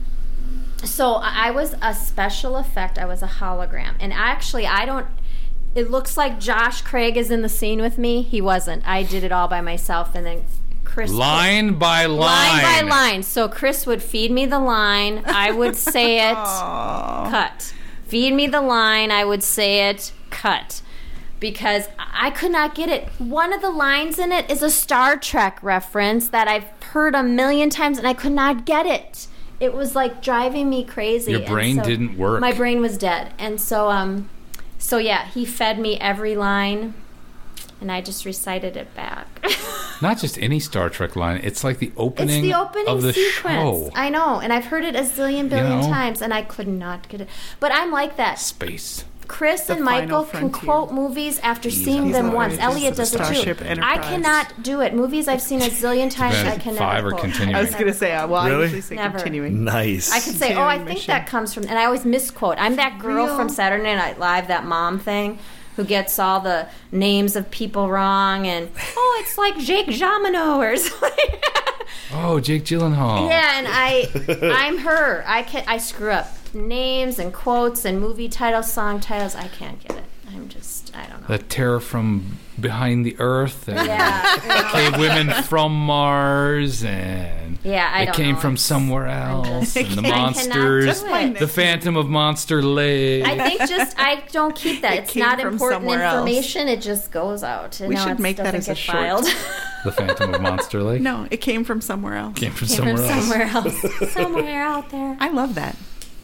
D: so I I was a special effect. I was a hologram. And actually I don't it looks like Josh Craig is in the scene with me. He wasn't. I did it all by myself and then Chris
C: Line by line.
D: line by line. So Chris would feed me the line, I would say it,
A: Aw.
D: cut. Feed me the line, I would say it, cut. Because I could not get it. One of the lines in it is a Star Trek reference that I've heard a million times, and I could not get it. It was like driving me crazy.
C: Your
D: And
C: brain
D: so
C: didn't work.
D: My brain was dead, and so um, so yeah, he fed me every line, and I just recited it back.
C: Not just any Star Trek line. It's like the
D: It's
C: opening,
D: the opening
C: of the
D: sequence.
C: show.
D: I know, and I've heard it a zillion billion
C: know?
D: times, and I could not get it. But I'm like that.
C: Space.
D: Chris
A: The
D: and Michael
A: Final
D: can
A: Frontier.
D: quote movies after seeing
A: He's
D: them
A: not
D: once.
A: really
D: Elliot
A: just
D: does it too.
A: Starship
D: I
A: Enterprise.
D: cannot do it. Movies I've seen a zillion times, I
C: Depends.
D: can
C: Five
D: never
C: or
D: quote.
C: continuing.
A: I was going to say, uh, well,
B: Really?
A: I usually say
D: Never.
A: continuing.
B: Nice.
D: I could say, oh, I
A: Continuing
D: think
A: mission.
D: that comes from, and I always misquote. I'm that girl
A: Real.
D: from Saturday Night Live, that mom thing, who gets all the names of people wrong, and oh, it's like Jake Jamino or something.
C: Oh, Jake Gyllenhaal.
D: Yeah, and I, I'm her. I can I screw up names and quotes and movie titles, song titles. I can't get it. I'm just, I don't know.
C: The terror from behind the earth. And
D: Yeah, you know.
C: cave women from Mars. And
D: Yeah, I
C: it
D: don't
C: came
D: know.
C: from
D: It's-
C: somewhere
D: I'm
C: else.
D: just-
C: And the
D: I cannot
C: monsters.
D: do
A: Just my
D: it.
C: The Phantom of Monster Lake.
D: I think just I don't keep that.
A: It
D: It's
A: came
D: not
A: from
D: important
A: somewhere else.
D: information. It just goes out. And
A: We
D: now
A: should
D: it
A: make that
D: doesn't
A: as a
D: get
A: short.
D: filed.
C: The Phantom of Monster Lake.
A: No, it came from somewhere else.
C: Came from
D: Came
C: somewhere
D: from
C: else.
D: somewhere else. Somewhere out there.
A: I love that.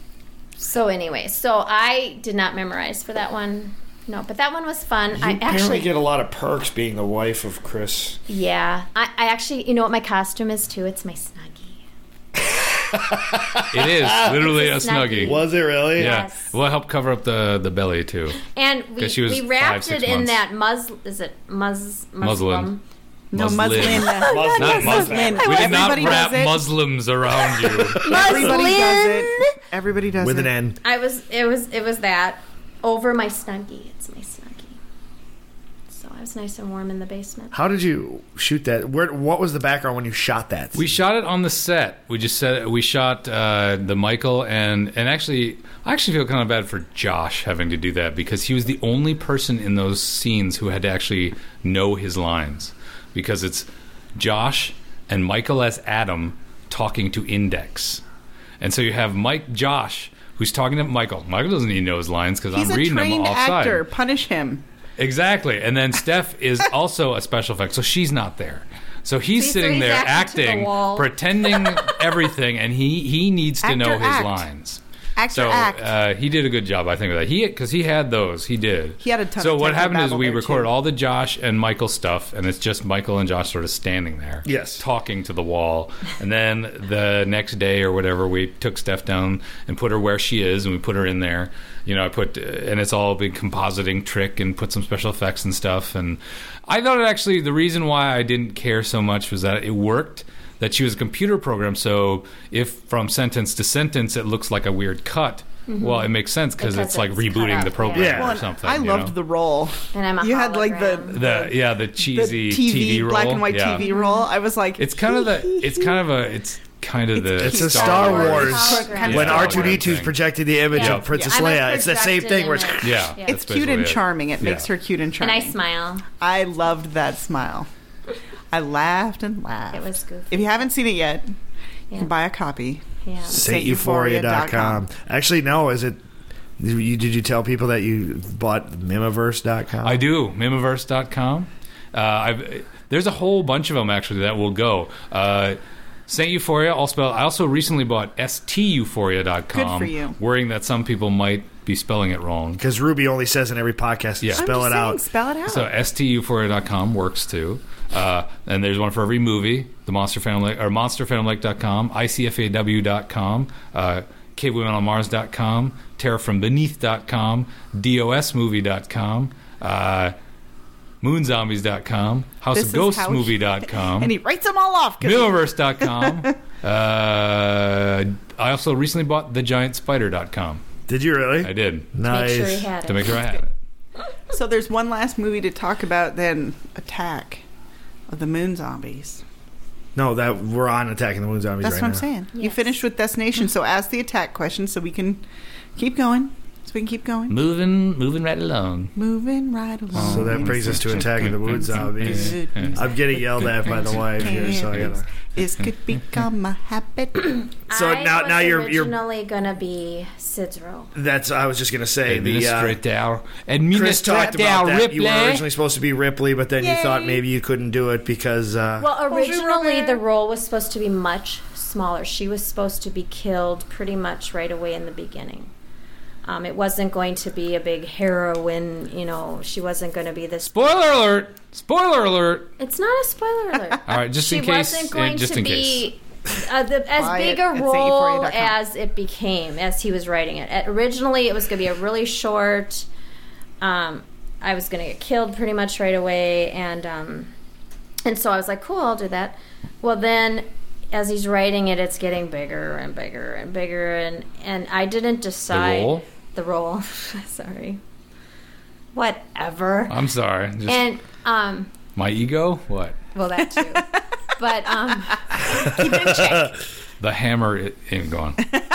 D: So anyway, so I did not memorize for that one. No, but that one was fun.
B: You
D: I
B: apparently
D: actually,
B: get a lot of perks being the wife of Chris.
D: yeah, I, I actually, you know what my costume is too? It's my Snuggie.
C: It is literally a
D: It's a
C: snuggie.
D: Snuggie.
B: Was it really?
C: Yeah.
D: Yes.
C: We'll help cover up the, the belly, too.
D: And we,
C: 'Cause she was
D: we
C: five,
D: wrapped
C: six
D: it in
C: months.
D: that mus. Is it mus?
C: Muslin.
D: Muslim?
A: No,
C: Muslin.
A: muslin.
B: Muslim.
C: Not
B: Muslim.
C: We did not
A: Everybody
C: wrap
A: does it.
C: Muslims around you.
A: Everybody does it. Everybody does
B: With
A: it.
B: an N.
D: I was. It was. It was that over my Snuggie. It's my Snuggie. So I was nice and warm in the basement.
B: How did you shoot that? Where? What was the background when you shot that?
C: We shot it on the set. We just said we shot uh, the Michael and and actually I actually feel kind of bad for Josh having to do that because he was the only person in those scenes who had to actually know his lines because it's Josh and Michael as Adam talking to Index, and so you have Mike Josh who's talking to Michael. Michael doesn't even know his lines because
A: He's
C: I'm
A: a
C: reading them
A: trained
C: offside.
A: actor. Punish him.
C: Exactly. And then Steph is also a special effect, so she's not there. So he's
D: See, so
C: sitting
D: he's
C: there
D: acting to the
C: acting,
D: wall.
C: pretending everything, and he, he needs to know
A: Actor
C: his
A: act.
C: lines.
A: Act
C: so
A: or act.
C: Uh, he did a good job, I think, with that. He because he had those. He did.
A: He had a ton
C: So
A: of
C: what happened is
A: technobabble
C: we
A: there,
C: recorded
A: too.
C: all the Josh and Michael stuff, and it's just Michael and Josh sort of standing there,
B: Yes.
C: talking to the wall. And then the next day or whatever, we took Steph down and put her where she is, and we put her in there. You know, I put, uh, and it's all a big compositing trick, and put some special effects and stuff. And I thought it actually, the reason why I didn't care so much was that it worked. That she was a computer program, so if from sentence to sentence it looks like a weird cut,
D: Mm-hmm.
C: well, it makes sense because
D: Because
C: it's like
D: it's cut
C: rebooting
D: up,
C: the program
B: yeah.
A: Well,
C: or
A: and
C: something.
A: I
C: you
A: loved
C: know?
A: the role.
D: And I'm a
A: You had like the
D: hologram.
C: the yeah the
A: the
C: cheesy
A: T V,
C: roll.
A: black and white
C: yeah.
A: T V roll. I was like,
C: It's kind of the it's kind of a it's kind of the
B: It's a
C: Star,
B: Star
C: Wars.
B: Wars.
D: Hologram.
B: When
C: Yeah.
B: R two D two is
C: Thing.
B: projecting the image
D: Yeah.
B: of Princess
D: Yeah. I like
B: Leia, it's the same
D: projected
B: thing where it's
D: image.
C: Yeah,
D: Yeah.
A: it's
C: that's
A: cute and
C: basically it.
A: charming. It makes
C: Yeah.
A: her cute and
D: And
A: charming.
D: I smile.
A: I loved that smile. I laughed and laughed.
D: It was goofy.
A: If you haven't seen it yet, you
D: Yeah.
A: can buy a copy.
D: Yeah.
B: Saint Euphoria dot com. Actually, no, is it? Did you, did you tell people that you bought Mimiverse dot com?
C: I do Mimiverse dot com. Uh, I've there's a whole bunch of them actually that will go. Uh, Saint Euphoria, all spelled. I also recently bought S T Euphoria dot com.
A: Good for you.
C: Worrying that some people might be spelling it wrong.
B: Because Ruby only says in every podcast to
C: Yeah.
A: I'm
B: spell
A: just
B: it
A: saying,
B: out.
A: Spell it out.
C: So S T Euphoria dot com works too. Uh, and there's one for every movie. The Monster Phantom Lake, or Monster Phantom Lake dot com, I C F A W dot com, uh, Cave Women on Mars dot com, Terra From Beneath dot com, D O S Movie dot com, uh, Moon Zombies dot com, House
A: This
C: of
A: is
C: Ghosts
A: how
C: Movie
A: he-
C: dot com,
A: and he writes them all off. 'cause-
C: Mimiverse dot com. uh, I also recently bought The Giant Spider dot com.
B: Did you really?
C: I did.
B: Nice.
D: Make sure he had it.
C: To make sure I had it.
A: So there's one last movie to talk about. Then Attack of the Moon Zombies.
B: No, that we're on Attacking the Moon Zombies
A: That's
B: right
A: what I'm
B: now.
A: saying. You
D: Yes.
A: finished with Destination, so ask the attack question so we can keep going. So we can keep going.
C: Moving, moving right along.
A: Moving right along.
B: So that brings us to Attacking the Moon Zombies. I'm getting yelled at by the wife here, so I gotta.
A: This could become a habit.
B: So
D: I
B: now-
D: was
B: now you're- you're-
D: originally gonna be Sid's role.
B: That's I was just gonna say the uh,
C: Administrator.
B: Chris talked about that.
C: Ripley.
B: You were originally supposed to be Ripley, but then you
A: Yay.
B: thought maybe you couldn't do it because uh,
D: Well, originally
A: Robert.
D: the role was supposed to be much smaller. She was supposed to be killed pretty much right away in the beginning. Um, it wasn't going to be a big heroine, you know. She wasn't going to be this.
C: Spoiler alert! Spoiler alert!
D: It's not a spoiler alert.
C: All right, just
D: she
C: in case.
D: wasn't
C: uh,
D: going
C: just
D: to
C: in
D: be uh, the, as
A: Buy
D: big
A: it
D: a
A: at saint
D: role
A: euphoria dot com.
D: as it became as he was writing it. Uh, Originally, it was going to be a really short. Um, I was going to get killed pretty much right away, and um, and so I was like, cool, I'll do that. Well, then, as he's writing it, it's getting bigger and bigger and bigger, and and I didn't decide
C: role?
D: the role. Sorry. Whatever.
C: I'm sorry. Just
D: And um,
C: my ego? What?
D: well, that too. But um, keep it in check.
C: The hammer it ain't gone.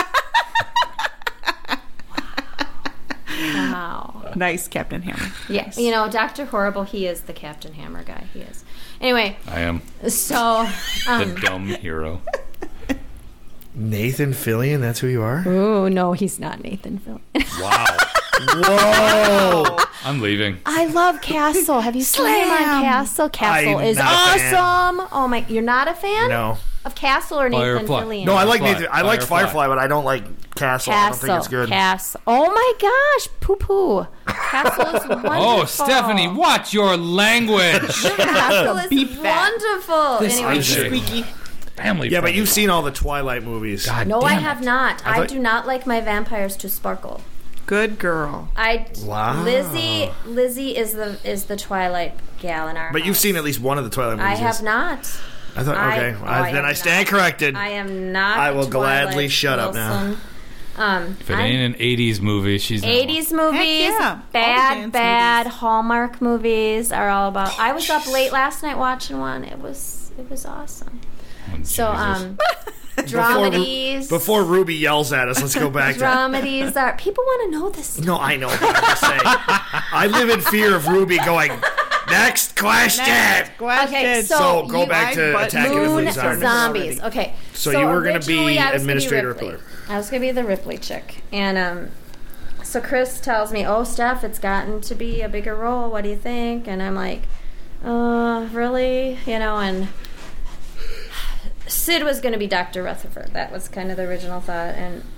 D: Wow.
A: Nice, Captain Hammer.
D: Yes. You know, Doctor Horrible, he is the Captain Hammer guy. He is. Anyway,
C: I am
D: so.
C: the
D: Um,
C: dumb hero.
B: Nathan Fillion. That's who you are.
D: oh, no, he's not Nathan Fillion.
C: Wow.
B: Whoa!
C: I'm leaving.
D: I love Castle. Have you seen him on
A: Slam!
D: Castle? Castle
B: I'm
D: is
B: not a fan.
D: awesome. Oh, my. You're not a fan?
B: No,
D: Of Castle or Nathan
C: Firefly.
D: Fillion?
B: no, I like
C: Firefly.
B: Nathan. I like
C: Firefly.
B: Firefly, but I don't like Castle. I don't think it's good.
D: Castle. Oh, my gosh. Poo poo. Castle is wonderful.
C: Oh, Stephanie, watch your language.
D: Castle is
A: Beep that.
D: wonderful.
C: This
D: anyway,
C: is a
A: Squeaky.
C: family.
B: Yeah, but
C: friendly
B: you've seen
C: one.
B: all the Twilight movies.
C: God
D: no, I
C: damn
D: have
C: it.
D: not.
B: I
D: I,
B: thought-
D: do not like my vampires to sparkle.
A: Good girl.
D: I
B: Wow.
D: Lizzie Lizzie is the is the Twilight gal in our
B: But you've
D: house.
B: seen at least one of the Twilight
D: I
B: movies.
D: have not.
B: I thought.
D: I-
B: Okay,
D: oh,
B: I-
D: I
B: then
D: have
B: I stand
D: not.
B: corrected.
D: I am not.
B: I will
D: Twilight
B: gladly shut up now.
D: Wilson. Um,
C: If it
D: I'm-
C: ain't an eighties movie, she's not one.
D: eighties movies,
A: Heck yeah. All the
D: bad,
A: dance
D: bad
A: movies.
D: Hallmark movies are all about. I was up late last night watching one. It was it was awesome.
C: Oh,
D: So
C: Jesus.
D: um, dramedies.
B: Before Ruby yells at us, let's go back to.
D: dramedies are people want to know this.
B: No, I know. But I'm just saying. I live in fear of Ruby going. Next question.
A: Question.
D: Okay, so,
B: So go
D: you-
B: back to
A: I-
B: Attacking the
D: Moon
B: Moon
A: Zombies.
D: zombies. Okay.
B: So you were gonna be
D: originally I was gonna
B: Administrator
D: Ripley.
B: Ripley.
D: I was gonna be the Ripley chick, and um, so Chris tells me, "Oh, Steph, it's gotten to be a bigger role. What do you think?" And I'm like, "Uh, really?" You know, and Sid was gonna be Doctor Rutherford. That was kind of the original thought, and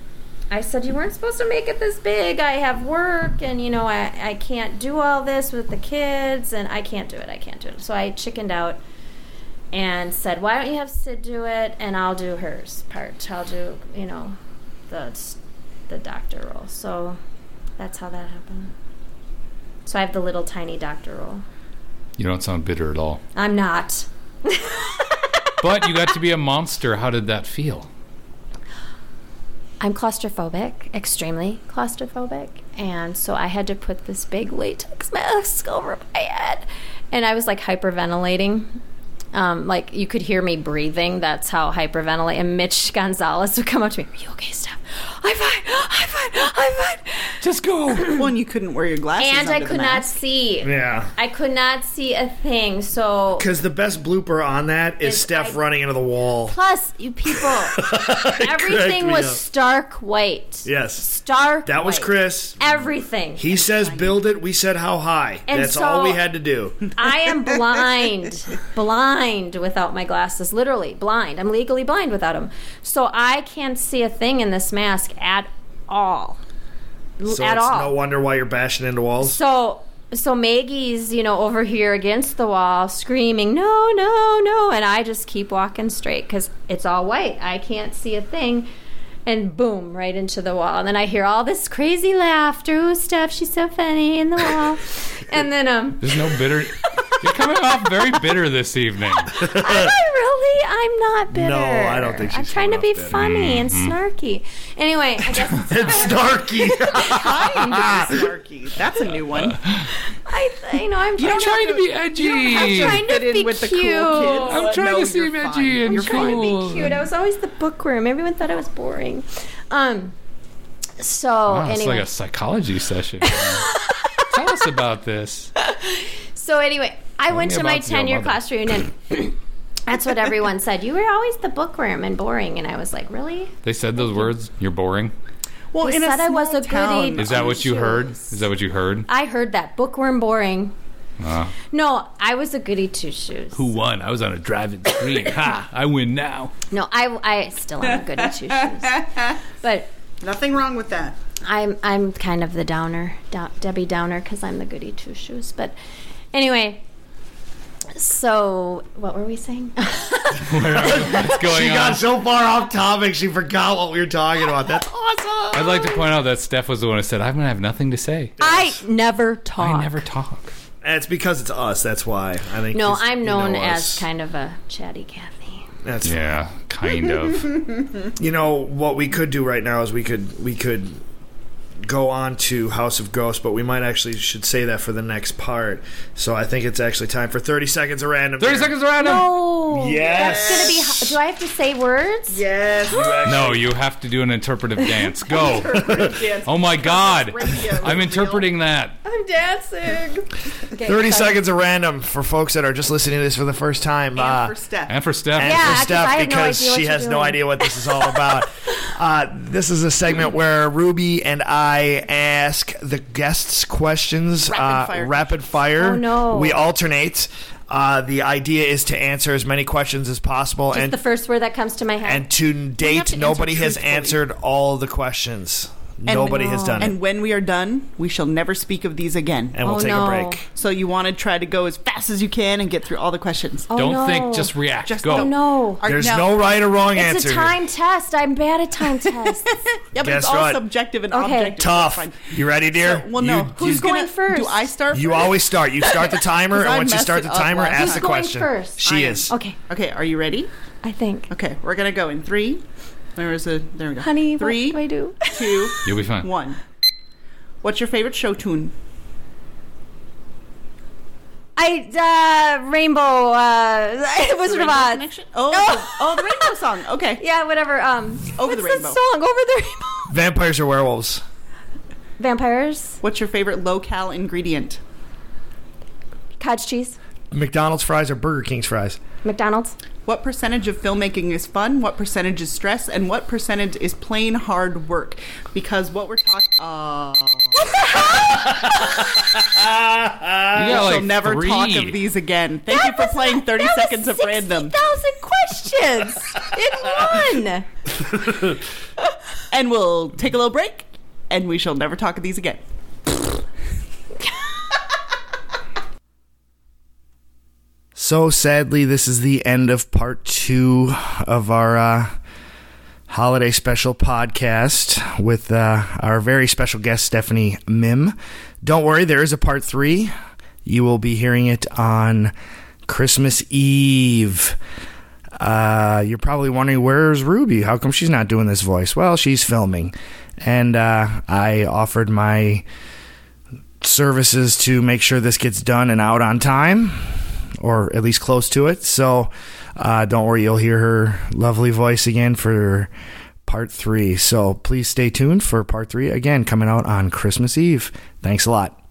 D: I said, you weren't supposed to make it this big. I have work, and, you know, I, I can't do all this with the kids, and I can't do it. I can't do it. So I chickened out and said, why don't you have Sid do it, and I'll do hers part. I'll do, you know, the the doctor role. So that's how that happened. So I have the little tiny doctor role.
C: You don't sound bitter at all.
D: I'm not.
C: But you got to be a monster. How did that feel?
D: I'm claustrophobic, extremely claustrophobic, and so I had to put this big latex mask over my head, and I was like hyperventilating. Um, like you could hear me breathing. That's how hyperventilate. And Mitch Gonzalez would come up to me. Are you okay, Steph? I'm fine. I'm fine. I'm fine.
C: Just go.
A: Well, and you couldn't wear your glasses.
D: And I
A: under
D: could
A: the
D: not
A: mask.
D: see.
B: Yeah.
D: I could not see a thing. So
B: Because the best blooper on that is
D: Is
B: Steph
D: I-
B: running into the wall.
D: plus, you people, everything
B: me
D: was
B: up.
D: stark white.
B: Yes.
D: Stark.
B: That was
D: white.
B: Chris.
D: Everything.
B: He says build it, we said how high.
D: And
B: That's
D: so-
B: all we had to do.
D: I am blind, blind without my glasses. Literally blind. I'm legally blind without them. So I can't see a thing in this mask at all. L-
B: So
D: at
B: it's
D: all.
B: no wonder why you're bashing into walls.
D: So, so Maggie's, you know, over here against the wall, screaming, "No, no, no!" And I just keep walking straight because it's all white. I can't see a thing. And boom, right into the wall. And then I hear all this crazy laughter. Ooh, Steph, she's so funny in the wall. And then um.
C: There's no bitter. You're coming off very bitter this evening.
D: Am I really? I'm not bitter.
B: No, I don't think she's
D: I'm trying to
B: coming
D: be
B: off bitter.
D: funny and snarky. Anyway, I guess it's,
B: It's snarky.
A: Kind of snarky. That's a new one.
D: I, you know, I'm
C: I'm
D: trying,
C: trying
D: to,
C: to be edgy.
D: I'm trying
A: fit
D: to
A: in
D: be
A: with the
D: cute.
A: cool kids.
C: I'm trying
A: No,
C: to seem
A: you're
C: edgy
A: fine.
C: and
A: You're
D: trying to
C: cool.
D: be cute. I was always the bookworm. Everyone thought I was boring. Um. So
C: Wow, it's
D: anyway,
C: like a psychology session. Tell us about this.
D: so anyway, I
C: Tell
D: went
C: me
D: to my
C: about your
D: ten-year
C: mother.
D: class reunion. That's what everyone said. You were always the bookworm and boring, and I was like, really?
C: They said those words. You're boring.
A: Well,
D: They
A: in
D: said
A: a
D: I was
A: small
D: a
A: town,
D: goody.
C: Is that what you heard?
D: Shoes.
C: Is that what you heard?
D: I heard that bookworm boring.
C: Uh,
D: No, I was a goody two shoes.
C: who won? I was on a drive-in screen. Ha! I win now.
D: No, I, I still am a goody two shoes. But
A: Nothing wrong with that.
D: I'm I'm kind of the downer, Dow- Debbie Downer, because I'm the goody two shoes. But anyway, so what were we saying?
C: What's going
B: She
C: on?
B: got so far off topic, she forgot what we were talking about. That's awesome.
C: I'd like to point out that Steph was the one who said, "I'm gonna have nothing to say."
D: I never talk.
C: I never talk.
B: And it's because it's us. That's why. I think.
D: No,
B: 'cause
D: I'm
B: you
D: known
B: know
D: as
B: us.
D: kind of a chatty Cathy.
B: That's
C: Yeah, kind of.
B: You know what we could do right now is we could we could go on to House of Ghosts, but we might actually should say that for the next part. So I think it's actually time for thirty seconds of random.
C: Thirty
B: here.
C: seconds around him.
D: No,
B: Yes.
D: that's gonna be. Do I have to say words?
A: Yes.
C: No, you have to do an interpretive dance. Go. Oh my God,
A: Radio
C: I'm
A: is
C: interpreting that.
D: I'm dancing. Okay,
B: thirty
D: sorry.
B: seconds of random for folks that are just listening to this for the first time.
A: And
B: uh,
A: for Steph.
C: And for Steph,
B: and
D: Yeah,
B: for
D: 'cause
B: Steph
D: I have no
B: because
D: idea what
B: she
D: you're
B: has no
D: doing.
B: idea what this is all about. uh, this is a segment where Ruby and I ask the guests questions
A: Rapid
B: uh,
A: fire.
B: rapid fire.
D: Oh, no.
B: We alternate. Uh, the idea is to answer as many questions as possible,
D: Just
B: and
D: the first word that comes to my head.
B: and to
A: have
B: date,
A: to
B: nobody
A: answer
B: has
A: truthfully.
B: answered all the questions. Nobody has done
A: And
B: it,
A: when we are done, we shall never speak of these again.
B: and we'll
D: Oh,
B: take
D: no.
B: a break.
A: So you want to try to go as fast as you can and get through all the questions.
D: oh,
C: don't
D: no.
C: think, just react.
A: Just
C: Go.
D: Oh no.
A: Are-
B: There's
A: now-
B: no right or wrong
D: It's
B: answer.
D: a
B: here.
D: time test. I'm bad at time tests.
A: Yeah, but
B: Guess
A: it's all
B: what?
A: subjective and
D: Okay.
A: objective.
B: Tough.
A: That's fine.
B: You ready, dear?
A: So, well, no.
B: You-
A: Who's
B: you-
D: going
A: gonna,
D: first?
A: Do I start?
B: You
A: first?
B: always start. You start the timer,
A: 'Cause
B: and
A: I
B: once you
A: messed
B: start
A: it
B: the
A: up
B: timer,
A: last
B: ask
A: time.
B: the
D: Who's going
B: question.
D: first?
B: She
A: I am.
B: is.
D: Okay,
A: Okay, are you ready?
D: I think.
A: Okay, we're gonna go in three. Where is it? There we go.
D: Honey,
A: three,
D: what do I do?
A: two,
C: You'll be fine.
A: one. What's your favorite show tune?
D: I uh Rainbow uh Wizard of
A: Rainbow
D: Oz.
A: Connection? Oh,
D: No.
A: the, oh, the rainbow song. Okay.
D: Yeah, whatever. Um
A: Over
D: what's
A: the Rainbow.
D: song? Over the Rainbow.
B: Vampires or werewolves?
D: Vampires.
A: What's your favorite low-cal ingredient?
D: Cottage cheese.
B: McDonald's fries or Burger King's fries?
D: McDonald's.
A: What percentage of filmmaking is fun? What percentage is stress? And what percentage is plain hard work? Because what we're talking, uh,
C: You got
A: she'll
C: like
A: never
C: three.
A: talk of these again. Thank you for playing thirty seconds of random.
D: Thousand questions in one.
E: And we'll take a little break, and we shall never talk of these again.
B: So sadly, this is the end of part two of our uh, holiday special podcast with uh, our very special guest, Stephanie Mim. Don't worry, there is a part three. You will be hearing it on Christmas Eve. Uh, you're probably wondering, where's Ruby? How come she's not doing this voice? Well, she's filming. And uh, I offered my services to make sure this gets done and out on time, or at least close to it. So uh, don't worry, you'll hear her lovely voice again for part three. So please stay tuned for part three, again, coming out on Christmas Eve. Thanks a lot.